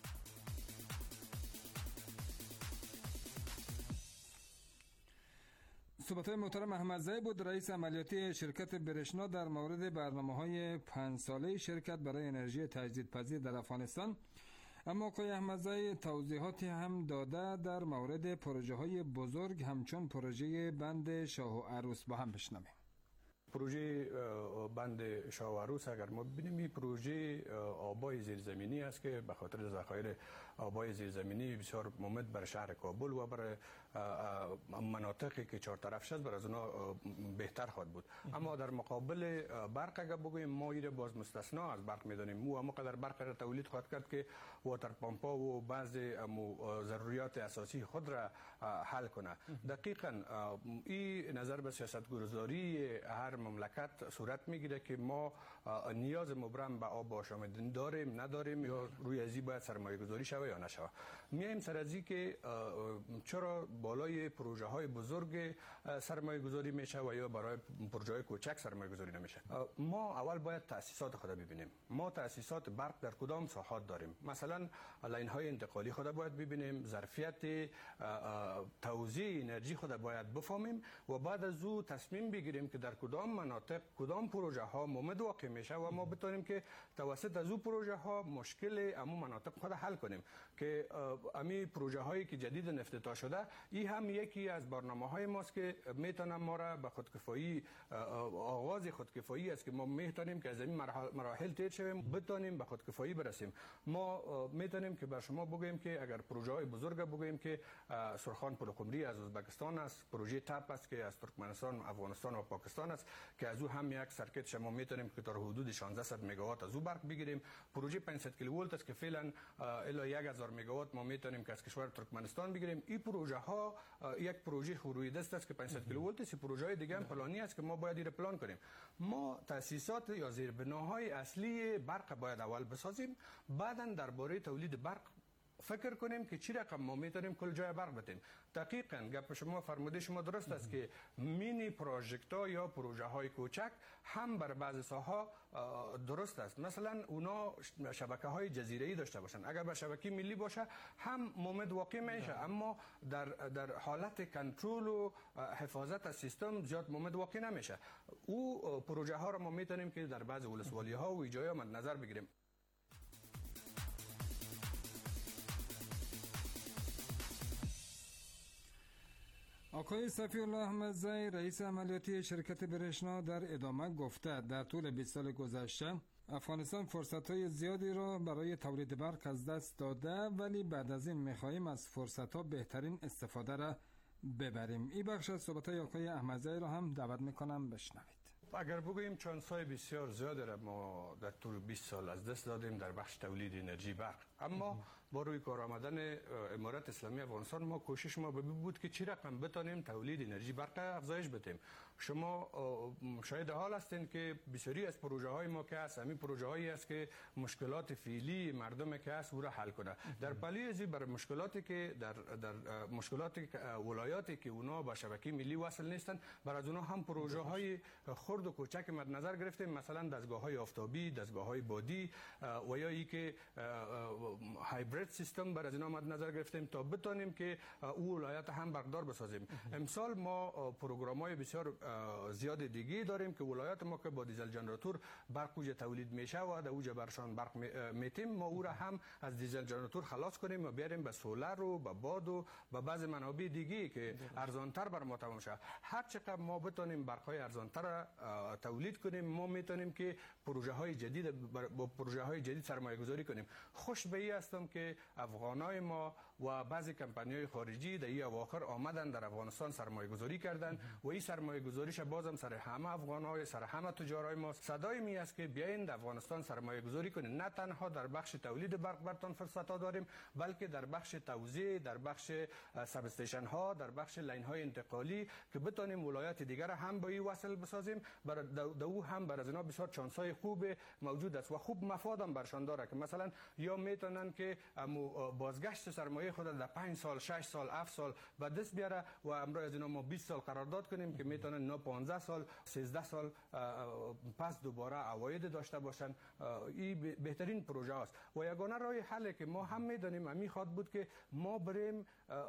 صحبت‌های محترم احمدزی بود، رئیس عملیاتی شرکت برشنا در مورد برنامه‌های پنج ساله شرکت برای انرژی تجدیدپذیر در افغانستان. اما آقای احمدزی توضیحاتی هم داده در مورد پروژه‌های بزرگ همچون پروژه بند شاه و عروس. با هم بشنویم. پروژه بند شاه و عروس اگر ما ببینیم، این پروژه آبای زیرزمینی است که به خاطر ذخایر آبای زیرزمینی بسیار مهمت بر شهر کابل و بر مناطقی که چهار طرفش است بر از اونا بهتر خواهد بود. اما در مقابل برق اگر بگویم، ما این باز مستثنا از برق میدانیم. مو اما قدر برق را تولید خواهد کرد که واتر پامپا و بعض ضروریات اساسی خود را حل کنه. دقیقاً این نظر به سیاستگذاری هر مملکت صورت میگیره که ما نیاز مبرم به آب آشامیدنی داریم نداریم یا روی ازی باید سرمایه گذاری شوه یا نشوه. میایم سر ازی که چرا بالای پروژه های بزرگ سرمایه گذاری میشه و یا برای پروژه های کوچک سرمایه گذاری نمیشه. ما اول باید تاسیسات خود ببینیم. ما تاسیسات برق در کدام ساحات داریم؟ مثلا لاین های انتقالی خود باید ببینیم، ظرفیت توزیع انرژی خود باید بفهمیم و بعد از او تصمیم بگیریم که در کدام مناطق کدام پروژه ها ممد واقع میشه و ما بتونیم که توسط از او پروژه ها مشکل امو مناطق خود حل کنیم. که امی پروژه هایی که جدید افتتاح شده این هم یکی از برنامه های ماست که میتونه ما را به خودکفایی، آغاز خودکفایی است که ما میتونیم که از این مراحل طی شویم بتونیم به خودکفایی برسیم. ما میتونیم که بر شما بگوییم که اگر پروژه های بزرگ بگوییم که سرخان پلقمری از ازبکستان است، پروژه تپ است که از ترکمنستان، افغانستان و پاکستان است که از او هم یک سرکت شما میتونیم که تا حدود شانزده مگاوات از او برق بگیریم. پروژه پانصد کیلوولت است که فعلا الی هزار مگاوات ما میتونیم که از کشور ترکمنستان بگیریم. این پروژه ها یک پروژه روی دست است که پانصد کیلوولت است. پروژه دیگه هم پلانی است که ما باید این پلان کنیم. ما تاسیسات یا زیربناهای اصلی برق باید اول بسازیم، بعداً درباره تولید برق فکر کنیم که چی رقم ما میتونیم کل جای برق بدیم. دقیقاً گپ شما فرموده شما درست است که مینی پروژکت ها یا پروژه های کوچک هم بر بعض ساحه درست است. مثلا اونا شبکه های جزیره‌ای داشته باشن، اگر به شبکه ملی باشه هم مومد واقع میشه، اما در در حالت کنترل و حفاظت از سیستم زیاد مومد واقع نمیشه. او پروژه ها را ما میتونیم که در بعض ولسوالی ها و جاها مد نظر بگیریم. آقای صفی الله احمدزی رئیس عملیاتی شرکت برشنا در ادامه گفته در طول بیست سال گذشته افغانستان فرصت‌های زیادی را برای تولید برق از دست داده، ولی بعد از این می‌خواهیم از فرصت‌ها بهترین استفاده را ببریم. این بخش از صحبت‌های آقای احمدزی را هم دعوت می‌کنم بشنوید. اگر بگوییم چانس‌های بسیار زیادی را ما در طول بیست سال از دست دادیم در بخش تولید انرژی برق، اما با روی کار آمدن امارت اسلامی افغانستان ما کوشش ما به بود که چی رقم بتانیم تولید انرژی برق افزایش بدیم. شما شاید حال هستین که بسیاری از پروژه های ما که هست همین پروژه هایی است که مشکلات فعلی مردم که هست او را حل کنه. در پلی ازی بر مشکلاتی که در در مشکلات ولایاتی که اونا با شبکه ملی وصل نیستن، برای اونا هم پروژه های خرد و کوچک مد نظر گرفتیم، مثلا دستگاه های آفتابی، دستگاه های بادی و یا ای که هایبرید سیستم برای اینا مد نظر گرفتیم تا بتونیم که او ولایت هم برقدار بسازیم. امسال ما پروگرام‌های بسیار زیاد دیگه داریم که ولایت ما که با دیزل جنراتور برق اوج تولید میشه و در اوج برشان برق میتیم، ما او را هم از دیزل جنراتور خلاص کنیم و بیاریم به سولر و به باد و به بعض منابع دیگه که ارزانتر بر ما تمام شه. هر چقدر ما بتونیم برق‌های ارزانتر تولید کنیم، ما میتونیم که پروژه های جدید با پروژه های جدید سرمایه گذاری کنیم. خوش به این هستم که افغانای ما و بعضی کمپانی‌های خارجی در این اواخر آمدن در افغانستان سرمایه گذاری کردن و این سرمایه گذاریش بازم سر همه افغانای سر همه تجارای ما صدای می است که بیاین در افغانستان سرمایه گذاری کنین. نه تنها در بخش تولید برق برتون فرصت‌ها داریم، بلکه در بخش توزیع، در بخش سب استیشن ها، در بخش لاین های انتقالی که بتونیم ولایات دیگر هم با این وصل بسازیم. برای دو هم برای از اینا بسیار چانس‌های خوب موجود است و خوب مفادم برشان داره که مثلا یا میتونن که بازگشت سرمایه خود در پنج سال، شش سال، هفت سال به دست بیاره و امروز از اینا ما بیست سال قرارداد کنیم که میتونن نه پانزده سال، سیزده سال پس دوباره عواید داشته باشن. این بهترین پروژه است و یگانه راه حل که ما هم میدونیم همین خواد بود که ما بریم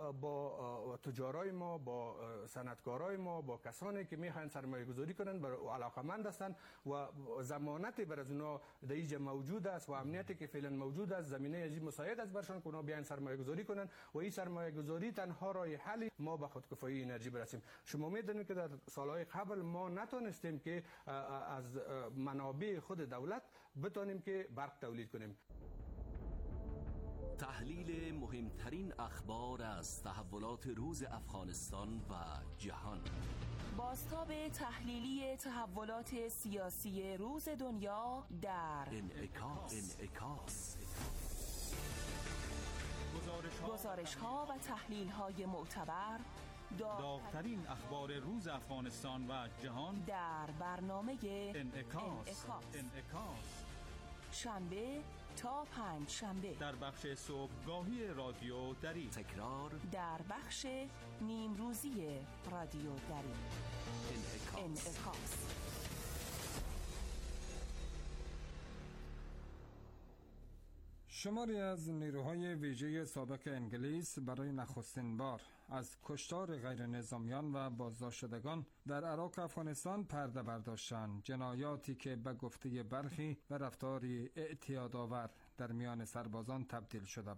با تجارای ما، با صنعتکارای ما، با کسانی که میخواین سرمایه گذاری کنن بر علاقمند هستن و ضمانت بر از اونا در اینجا موجود است و امنیتی که فعلا موجود است، زمینه از مساعد است برشان که اونا بیان سرمایه گذاری کنن و این سرمایه گذاری تنها راه حل ما به خودکفایی انرژی برسیم. شما میدونید که در سالهای قبل ما نتونستیم که از منابع خود دولت بتونیم که برق تولید کنیم. تحلیل مهمترین اخبار از تحولات روز افغانستان و جهان. بازتاب تحلیلی تحولات سیاسی روز دنیا در انعکاس. انعکاس. گزارش ها و تحلیل های معتبر، داغ‌ترین اخبار روز افغانستان و جهان در برنامه انعکاس. انعکاس. انعکاس. شنبه تا پنج شنبه در بخش صبحگاهی رادیو دری، تکرار در بخش نیم روزی رادیو دری. انعکاس. انعکاس. شماری از نیروهای ویژه سابق انگلیس برای نخستین بار از کشتار غیر نظامیان و بازداشت شدگان در عراق افغانستان پرده برداشتند، جنایاتی که به گفته برخی و رفتاری اعتیادآور در میان سربازان تبدیل شده بود.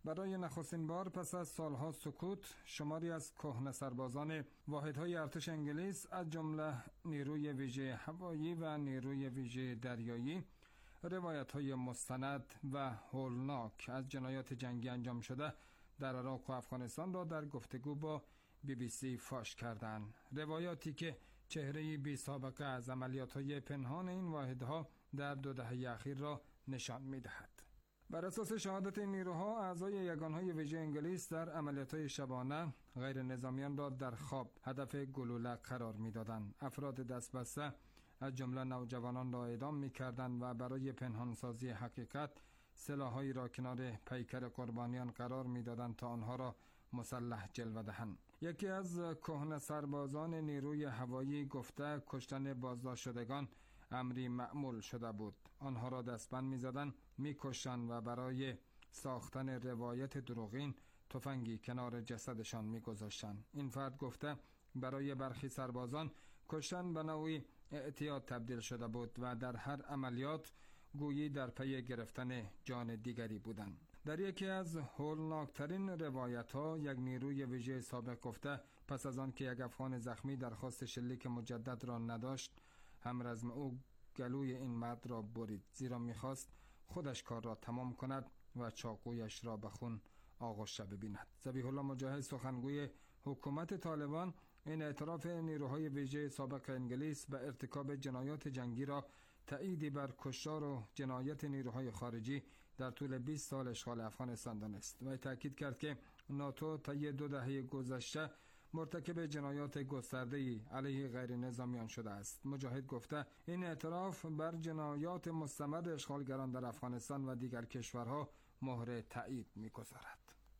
برای نخستین بار پس از سالها سکوت شماری از کهنه سربازان واحدهای ارتش انگلیس از جمله نیروی ویژه هوایی و نیروی ویژه دریایی روایت‌های مستند و هولناک از جنایات جنگی انجام شده در عراق و افغانستان را در گفتگو با بی بی سی فاش کردند. روایاتی که چهره‌ای بی سابقه از عملیات‌های پنهان این واحدها در دو دهه اخیر را نشان می‌دهد. بر اساس شهادت این نیروها، اعضای یگانهای ویژه انگلیس در عملیات‌های شبانه غیر نظامیان را در خواب هدف گلوله قرار می‌دادند. افراد دستبسته از جمله نوجوانان را اعدام می‌کردند و برای پنهانسازی حقیقت سلاح‌هایی را کنار پیکر قربانیان قرار می‌دادند تا آنها را مسلح جلوه دهند. یکی از کهنه سربازان نیروی هوایی گفته کشتن بازداشت شدگان امری معمول شده بود. آنها را دستبند می‌زدند، می‌کشتند و برای ساختن روایت دروغین تفنگی کنار جسدشان می‌گذاشتند. این فرد گفته برای برخی سربازان کشتن به نوعی اعتیاد تبدیل شده بود و در هر عملیات گویی در پی گرفتن جان دیگری بودند. در یکی از هولناکترین روایت ها یک نیروی ویژه سابق گفته پس از آن که یک افغان زخمی درخواست شلیک مجدد را نداشت، همرزم او گلوی این مرد را برید، زیرا میخواست خودش کار را تمام کند و چاقویش را به خون آغشته ببیند. ذبیح الله مجاهد سخنگوی حکومت طالبان این اعتراف نیروهای ویژه سابق انگلیس به ارتکاب جنایات جنگی را تأییدی بر کشتار و جنایت نیروهای خارجی در طول بیست سال اشغال افغانستان دانست و تأکید کرد که ناتو طی دو دهه گذشته مرتکب جنایات گسترده‌ای علیه غیر نظامیان شده است. مجاهد گفته این اعتراف بر جنایات مستمر اشغالگران در افغانستان و دیگر کشورها مهر تأیید می‌گذارد.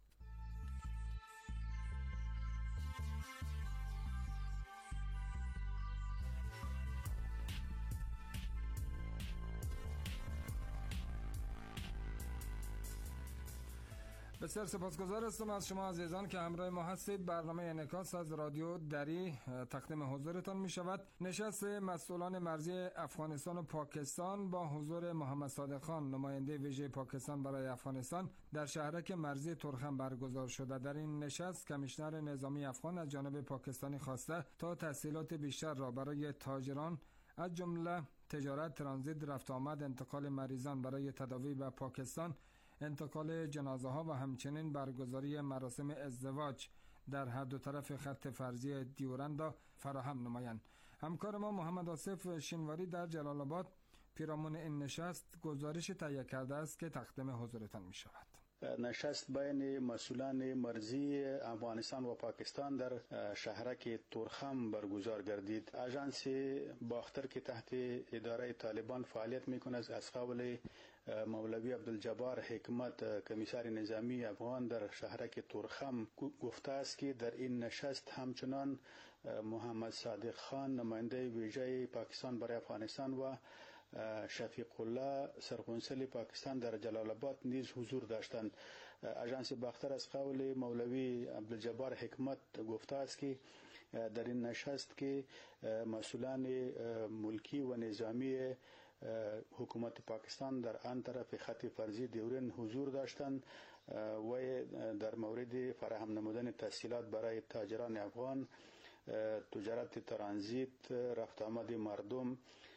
بسیار سپاسگزار هستم از شما عزیزان که همراه ما هستید. برنامه انعکاس از رادیو دری تقدیم حضورتان می شود. نشست مسئولان مرزی افغانستان و پاکستان با حضور محمد صادق خان، نماینده ویژه پاکستان برای افغانستان، در شهرک مرزی ترخم برگزار شده. در این نشست کمیشنر نظامی افغان از جانب پاکستانی خواسته تا تسهیلات بیشتر را برای تاجران از جمله تجارت، ترانزیت، رفت آمد، انتقال مریضان برای تداوی به پاکستان، انتقال جنازه ها و همچنین برگزاری مراسم ازدواج در هر دو طرف خط فرضی دیورند فراهم نمایند. همکار ما محمد آصف شینواری در جلال آباد پیرامون این نشست گزارش تهیه کرده است که تقدیم حضورتان می شود. نشست بین مسئولان مرزی افغانستان و پاکستان در شهرک تورخم برگزار گردید. آژانس باختر که تحت اداره طالبان فعالیت می‌کند از قول مولوی عبدالجبار حکمت کمیسر نظامی افغان در شهرک تورخم گفته است که در این نشست همچنان محمد صادق خان نماینده ویژه پاکستان برای افغانستان و شفیق الله سرقنصل پاکستان در جلال آباد نیز حضور داشتند. آژانس باختر از قول مولوی عبدالجبار حکمت گفته است که در این نشست که مسئولان ملکی و نظامی حکومت پاکستان در آن طرف خط فرضی دیورن حضور داشتند و در مورد فراهم نمودن تسهیلات برای تاجران افغان، تجارت ترانزیت، رفت آمد مردم،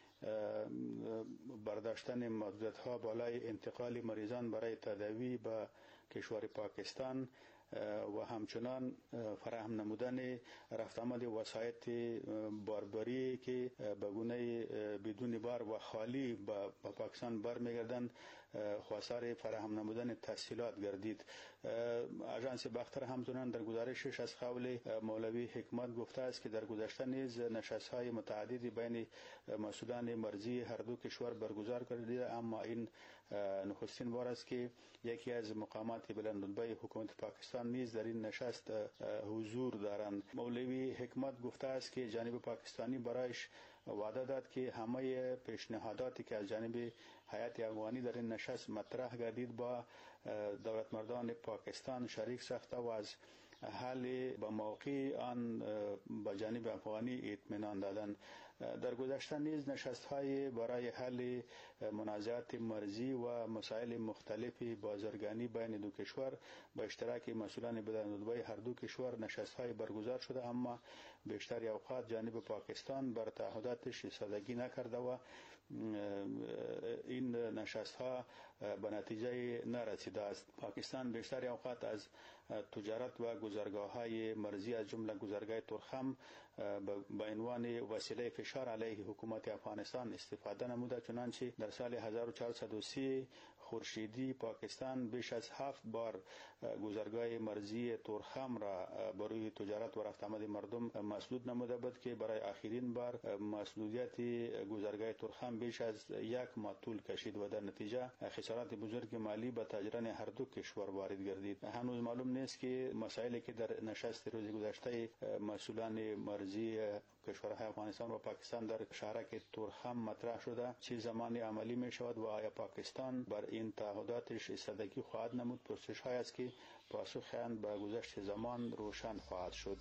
برداشتن محدودیت‌ها بالای انتقال مریضان برای تداوی به کشور پاکستان و همچنان فراهم نمودن رفت آمد وسایط باربری که به گونه بدون بار و خالی به پاکستان برمیگردند خواستار فراهم نمودن تسهیلات گردید. آژانس باختر همچنان در گزارشش از قول مولوی حکمت گفته است که در گذشته نیز نشست‌های متعددی بین مسئولان مرزی هر دو کشور برگزار گردیده، اما این نخستین بار است که یکی از مقامات بلندرتبه حکومت پاکستان نیز در این نشست حضور دارند. مولوی حکمت گفته است که جانب پاکستانی برایش وعده داد که همه پیشنهاداتی که از جانب هیئت افغانی در این نشست مطرح گردید با دولت مردان پاکستان شریک ساخته و از حل به موقع آن به جانب افغانی اطمینان دادن. در گذشته نیز نشست‌های برای حل منازعات مرزی و مسائل مختلف بازرگانی بین دو کشور با اشتراک مسئولان بدنودبای هر دو کشور نشست‌های برگزار شده، اما بیشتر اوقات جانب پاکستان بر تعهداتش ایستادگی نکرده و این نشست‌ها به نتیجه نرسیده است. پاکستان بیشتر اوقات از تجارت و گذرگاه‌های مرزی از جمله گذرگاه تورخم به عنوان وسیله فشار علیه حکومت افغانستان استفاده نموده، چنانچه در سال هزار و چهارصد و سی خورشیدی پاکستان بیش از هفت بار گذرگاه مرزی تورخم را برای تجارت و رفت آمد مردم مسدود نموده بود که برای آخرین بار مسدودیت گذرگاه تورخم بیش از یک ماه طول کشید و در نتیجه خسارات بزرگ مالی به تاجران هر دو کشور وارد گردید. هنوز معلوم نیست که مسائلی که در نشست روز گذشته مسئولان مرزی کشورهای افغانستان و پاکستان در شهرک تورخم مطرح شده چه زمانی عملی می شود و آیا پاکستان بر این تعهداتش ایستادگی خواهد نمود، پرسش های است که پاسخ آن با گذشت زمان روشن خواهد شد.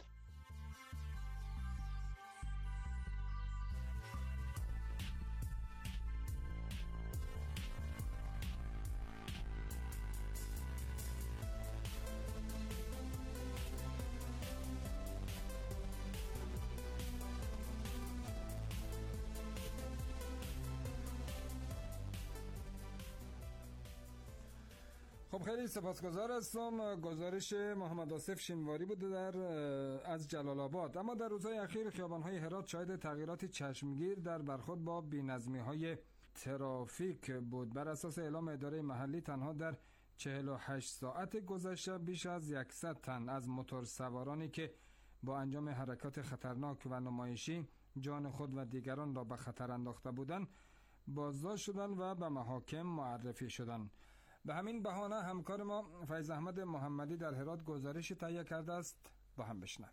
خب خیلی سپاسگزار هستم. گزارش محمد آصف شینواری بود در از جلال آباد. اما در روزهای اخیر خیابان‌های هرات شاهد تغییرات چشمگیر در برخورد با بی‌نظمی‌های ترافیک بود. بر اساس اعلام اداره محلی تنها در چهل و هشت ساعت گذشته بیش از صد تن از موتورسوارانی که با انجام حرکات خطرناک و نمایشی جان خود و دیگران را به خطر انداخته بودند بازداشت شدند و به محاکم معرفی شدند. به همین بهانه همکار ما فیض احمد محمدی در هرات گزارش تهیه کرده است، با هم بشنویم.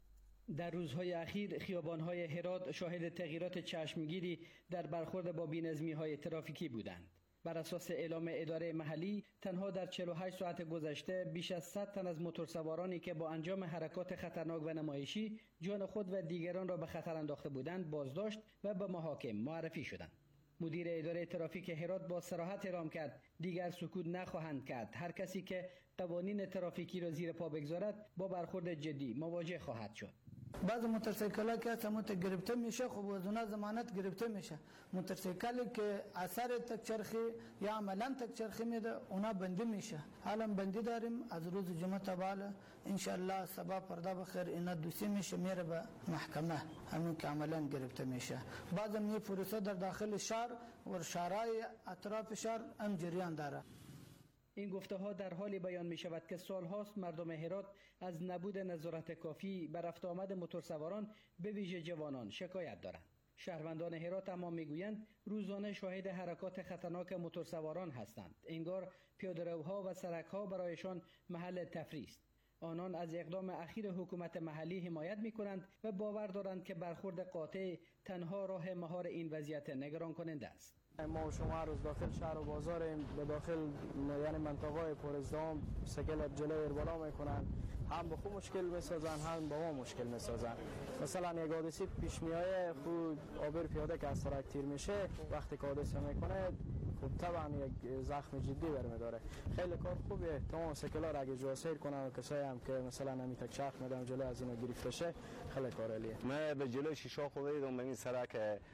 در روزهای اخیر خیابان‌های هرات شاهد تغییرات چشمگیری در برخورد با بی‌نظمی‌های ترافیکی بودند. بر اساس اعلام اداره محلی تنها در چهل و هشت ساعت گذشته بیش از صد تن از موتورسوارانی که با انجام حرکات خطرناک و نمایشی جان خود و دیگران را به خطر انداخته بودند بازداشت و به محاکم معرفی شدند. مدیر اداره ترافیک هرات با صراحت اعلام کرد دیگر سکوت نخواهند کرد. هر کسی که قوانین ترافیکی را زیر پا بگذارد با برخورد جدی مواجه خواهد شد. بعض موتورسیکل‌ها که سمت گرفته میشه خب وزنا ضمانت گرفته میشه. موتورسیکلی که اثر تکچرخی یا عملا تکچرخی میده اونا بندی میشه. حالا بندی داریم از روز جمعه تا بالا ان شاء الله سبا پرده بخیر اینا دوسی میشه میره به محکمه همون که عملا گرفته میشه. بعضم یه پروسه در داخل شهر و شهرهای اطراف شهر هم جریان داره. این گفته ها در حالی بیان می شود که سال هاست مردم هرات از نبود نظارت کافی بر رفت آمد موتورسواران به ویژه جوانان شکایت دارند. شهروندان هرات اما می گویند روزانه شاهد حرکات خطرناک موتورسواران هستند. انگار پیاده‌روها و سرک‌ها برایشان محل تفریح است. آنان از اقدام اخیر حکومت محلی حمایت می کنند و باور دارند که برخورد قاطع تنها راه مهار این وضعیت نگران کننده است. ما و شما روز داخل شهر و بازاریم، به داخل یعنی منطقه پر ازدحام سکل جلوی اربالا میکنن، هم به خود مشکل میسازن هم با ما مشکل میسازن. مثلا یک حادثه پیش میایه خود عابر پیاده که از سرک تیر میشه وقتی که حادثه میکنه خب طبعا یک زخم جدی برمیداره. خیلی کار خوبه تمام سکلا را اگه جواسیر کنن و کسایی هم که مثلا نمیتک چرخ میدن جلوی از اینو گرفته شه خیلی کار عالیه. من به جلوی شیشه خو دیدم به این سرک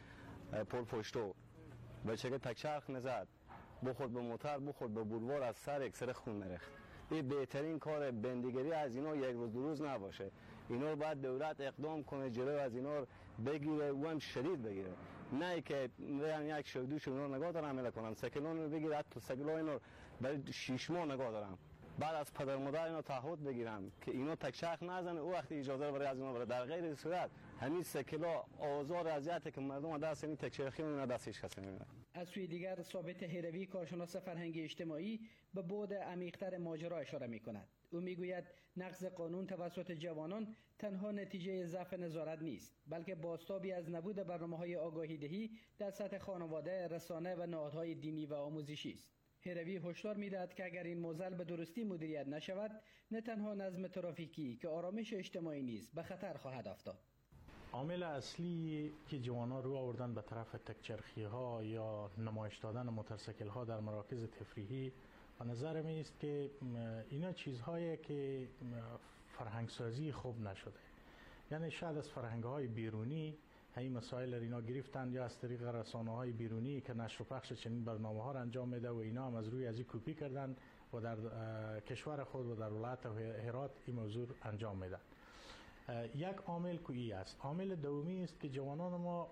پر پشتو بچه که تکچرخ نزد بخورد به موتر بخورد به بولوار از سر یک سر خون نرخت. این بهترین کار بندگیری از اینا یک روز دو روز نباشه. اینا رو باید دولت اقدام کنه جلوی از اینا رو بگیره و هم شدید بگیره، نه که میان یک شو دو شو اینا نگاه دارن عمل کنن. سکلون رو بگیره حتی سکلا اینا برای شش ماه نگاه دارن، بعد از پدر مادر اینا تعهد بگیرن که اینا تکچرخ نزنه او وقتی اجازه برای از اینا بره. در غیر این صورت همین سکلا آزار اذیت که مردم دست این تکچرخی اون دستش کسی نمیاد. از سوی دیگر ثابت هروی کارشناس فرهنگ اجتماعی به بعد عمیق‌تر ماجرا اشاره می‌کند. او میگوید نقض قانون توسط جوانان تنها نتیجه ضعف نظارت نیست، بلکه بازتابی از نبود برنامه‌های آگاهی دهی در سطح خانواده، رسانه و نهادهای دینی و آموزشی است. هروی هشدار می‌دهد که اگر این معضل به درستی مدیریت نشود، نه تنها نظم ترافیکی که آرامش اجتماعی نیز به خطر خواهد افتاد. عامل اصلی که جوانان رو آوردن به طرف تکچرخی ها یا نمایش دادن موتورسیکل ها در مراکز تفریحی، به نظر می است که اینا چیزهایی که فرهنگ سازی خوب نشده. یعنی شاید از فرهنگ های بیرونی این مسائل را اینا گرفتند یا از طریق رسانه های بیرونی که نشر و پخش چنین برنامه ها را انجام میده و اینا هم از روی از این کپی کردن و در کشور خود و در ولایت هرات این موضوع انجام میدن. یک عامل کویی است. عامل دومی است که جوانان ما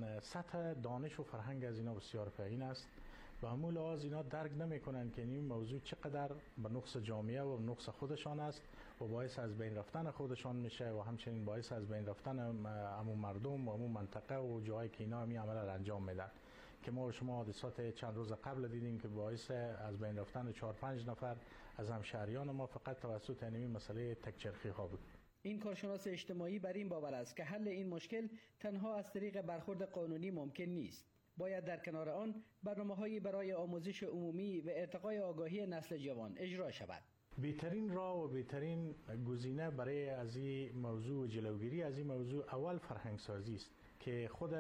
سطح دانش و فرهنگ از اینا بسیار پایین است و همون لحاظ اینا درک نمیکنن که این موضوع چقدر به نقص جامعه و نقص خودشان است و باعث از بین رفتن خودشان میشه و همچنین باعث از بین رفتن همون مردم و همون منطقه و جایی که اینا همین عمل را انجام میدن، که ما شما حادثات چند روز قبل دیدیم که باعث از بین رفتن چهار پنج نفر از همشهریان ما فقط توسط این مسئله تکچرخی ها بود. این کارشناس اجتماعی بر این باور است که حل این مشکل تنها از طریق برخورد قانونی ممکن نیست. باید در کنار آن برنامه‌هایی برای آموزش عمومی و ارتقای آگاهی نسل جوان اجرا شود. بهترین راه و بهترین گزینه برای از این موضوع جلوگیری از این موضوع اول فرهنگ سازی است که خود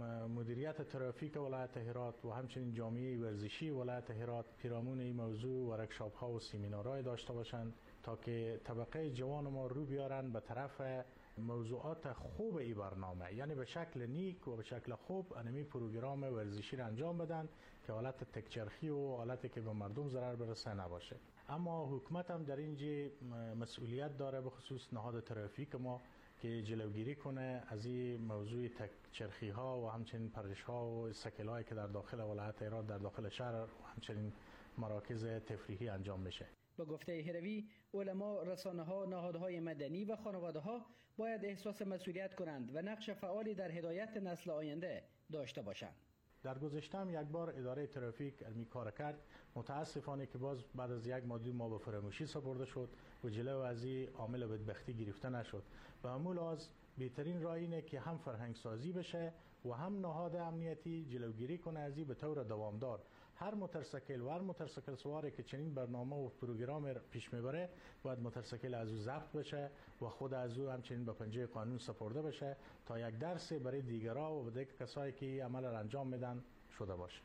مدیریت ترافیک ولایت هرات و همچنین جامعه ورزشی ولایت هرات پیرامون این موضوع ورکشاپ ها و سمینارهای داشته باشند تا که طبقه جوان ما رو بیارن به طرف موضوعات خوب این برنامه، یعنی به شکل نیک و به شکل خوب انمی پروگرام ورزشی را انجام بدن که حالت تکچرخی و حالتی که به مردم ضرر برسه نباشه. اما حکومت هم در اینجا مسئولیت داره به خصوص نهاد ترافیک ما که جلوگیری کنه از این موضوع تکچرخی ها و همچنین پرش ها و سکل هایی که در داخل ولایت هرات در داخل شهر و همچنین مراکز تفریحی انجام میشه. به گفته هروی، علما، رسانه‌ها، نهادهای مدنی و خانواده‌ها باید احساس مسئولیت کنند و نقش فعالی در هدایت نسل آینده داشته باشند. در گذشته هم یک بار اداره ترافیک می کار کرد، متاسفانه که باز بعد از یک ماه دو ماه به فراموشی سپرده شد و جلو از این عامل بدبختی گرفته نشد. به همون لحاظ بهترین راه اینه که هم فرهنگ سازی بشه و هم نهاد امنیتی جلوگیری کنه از این به طور دوامدار. هر موتورسیکل و هر موتورسیکل سواری که چنین برنامه و پروگرام پیش میبره باید موتورسیکل از او ضبط بشه و خود از او همچنین به پنجه قانون سپرده بشه تا یک درس برای دیگرها و برای کسایی که عمل را انجام میدن شده باشه.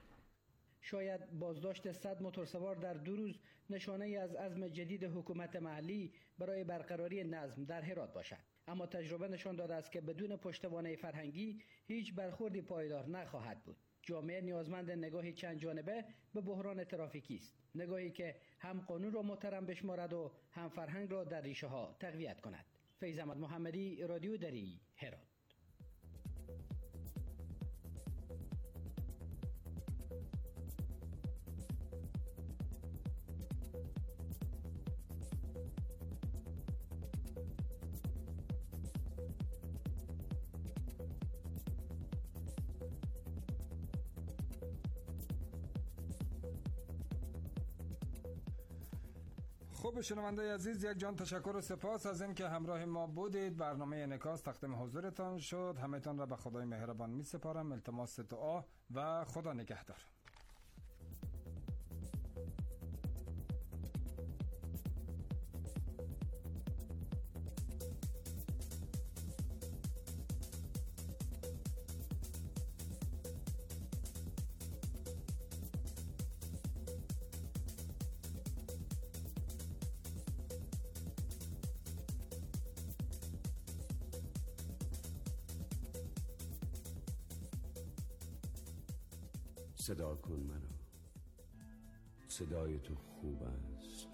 شاید بازداشت صد موتورسوار در دو روز نشانه از عزم جدید حکومت محلی برای برقراری نظم در هرات باشد، اما تجربه نشان داده است که بدون پشتوانه فرهنگی هیچ برخوردی پایدار نخواهد بود. جامعه نیازمند نگاهی چند جانبه به بحران ترافیکی است، نگاهی که هم قانون را محترم بشمارد و هم فرهنگ را در ریشه ها تقویت کند. فیض احمد محمدی، رادیو دری، هرات. خوب شنونده عزیز، یک جان تشکر و سپاس از این که همراه ما بودید. برنامه انعکاس تقدیم حضورتان شد. همه‌تان را به خدای مهربان می سپارم. التماس دعا و خدا نگهدار. صدا کن منو، صدای تو خوب است،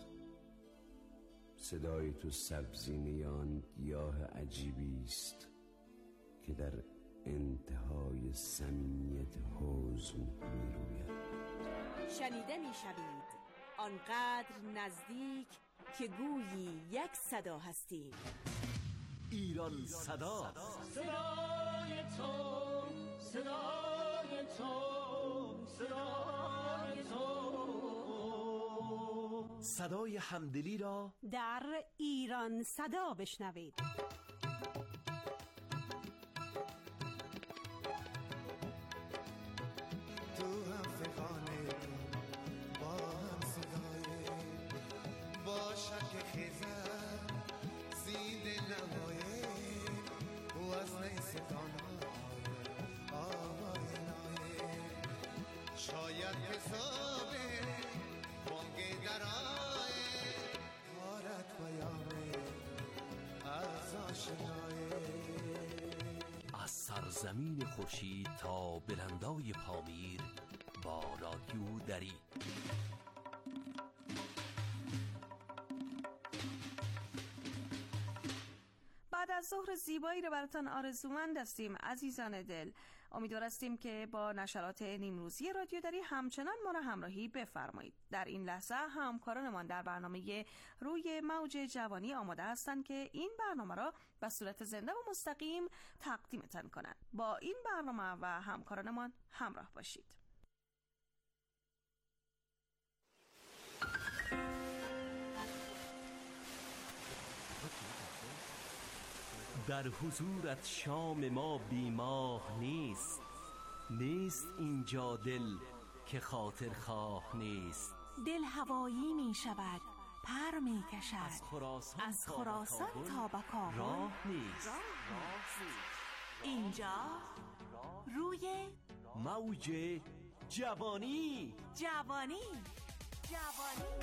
صدای تو سبزینیان گیاه عجیبی است که در انتهای صمیمیت حزن می روید. شنیده می شوید آنقدر نزدیک که گویی یک صدا هستیم. ایران صدا، صدای تو، صدای تو، صدای تو. صدای همدلی را در ایران صدا بشنوید. تو هم فقانه با که صبح بانگ درای غارت پیامه از آشنای. از سرزمین خورشید تا بلندای پامیر با رادیو دری. بعد از ظهر زیبایی رو براتون آرزومند هستیم عزیزان دل. امیدوار هستیم که با نشرات نیمروزی رادیو دری همچنان ما را همراهی بفرمایید. در این لحظه همکارانمان در برنامه روی موج جوانی آماده هستند که این برنامه را به صورت زنده و مستقیم تقدیمتان کنند. با این برنامه و همکارانمان همراه باشید. در حضورت شام ما بیماه نیست، نیست اینجا دل که خاطر خواه نیست. دل هوایی می شود، پر می کشد، از خراسان, از خراسان تا به کابل راه نیست. اینجا روی موج جوانی. جوانی جوانی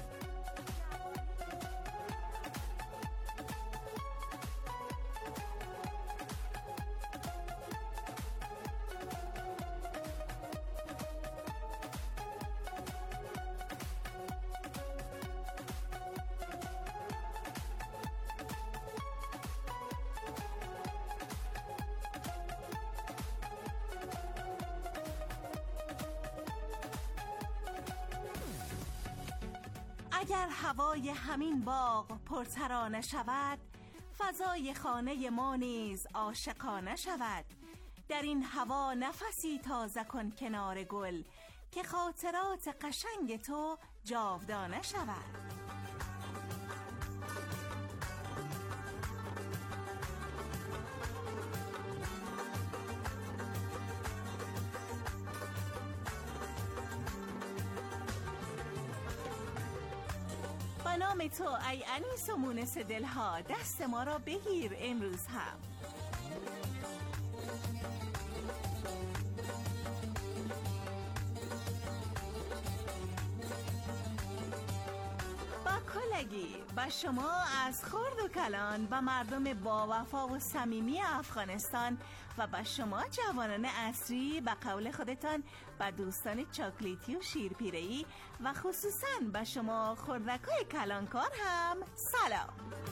اگر هوای همین باغ پرترانه شود، فضای خانه ما نیز عاشقانه شود. در این هوا نفسی تازه کن کنار گل، که خاطرات قشنگ تو جاودانه شود. به نام تو ای انیس و مونس دلها، دست ما را بگیر امروز هم. با کلگی به شما از خرد و کلان، به مردم با وفا و صمیمی افغانستان و به شما جوانان عصری، به قول خودتان به دوستان چاکلیتی و شیرپیره‌ای و خصوصاً به شما خردکای کلانکار هم سلام.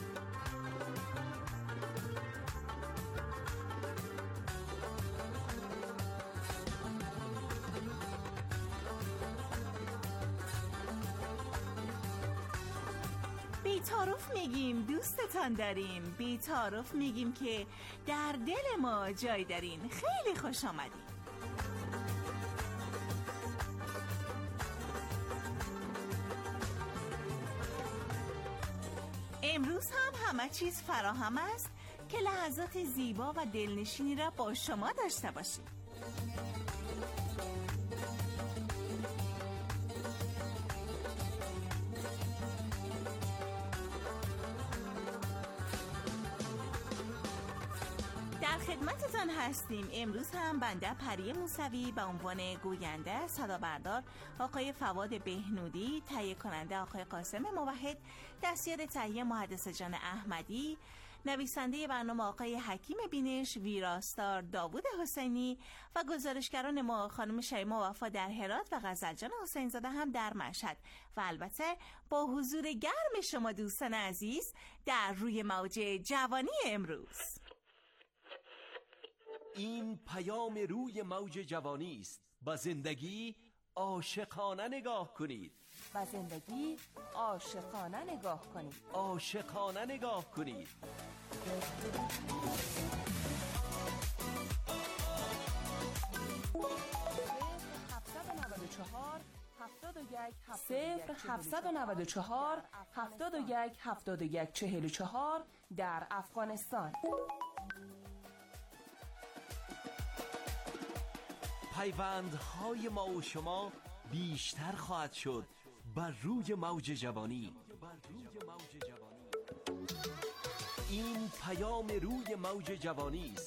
بی تعارف میگیم دوستتان داریم، بی تعارف میگیم که در دل ما جای دارین. خیلی خوش آمدید. امروز هم همه چیز فراهم است که لحظات زیبا و دلنشینی را با شما داشته باشیم. در خدمتتان هستیم. امروز هم بنده پری موسوی به عنوان گوینده، صدابردار آقای فواد بهنودی، تهیه کننده آقای قاسم موحد، دستیار تهیه مهندس جان احمدی، نویسنده برنامه آقای حکیم بینش، ویراستار داوود حسینی و گزارشگران ما خانم شیما وفا در هرات و غزل جان حسین زاده هم در مشهد و البته با حضور گرم شما دوستان عزیز در روی موج جوانی امروز. این پیام روی موج جوانی است. با زندگی عاشقانه نگاه کنید. با زندگی عاشقانه نگاه کنید. عاشقانه نگاه کنید. صفر هفتصد و نود و چهار هفتاد و یک هفتاد و یک چهل و چهار در افغانستان. پیوندهای ما و شما بیشتر خواهد شد بر روی موج جوانی. این پیام روی موج جوانی است.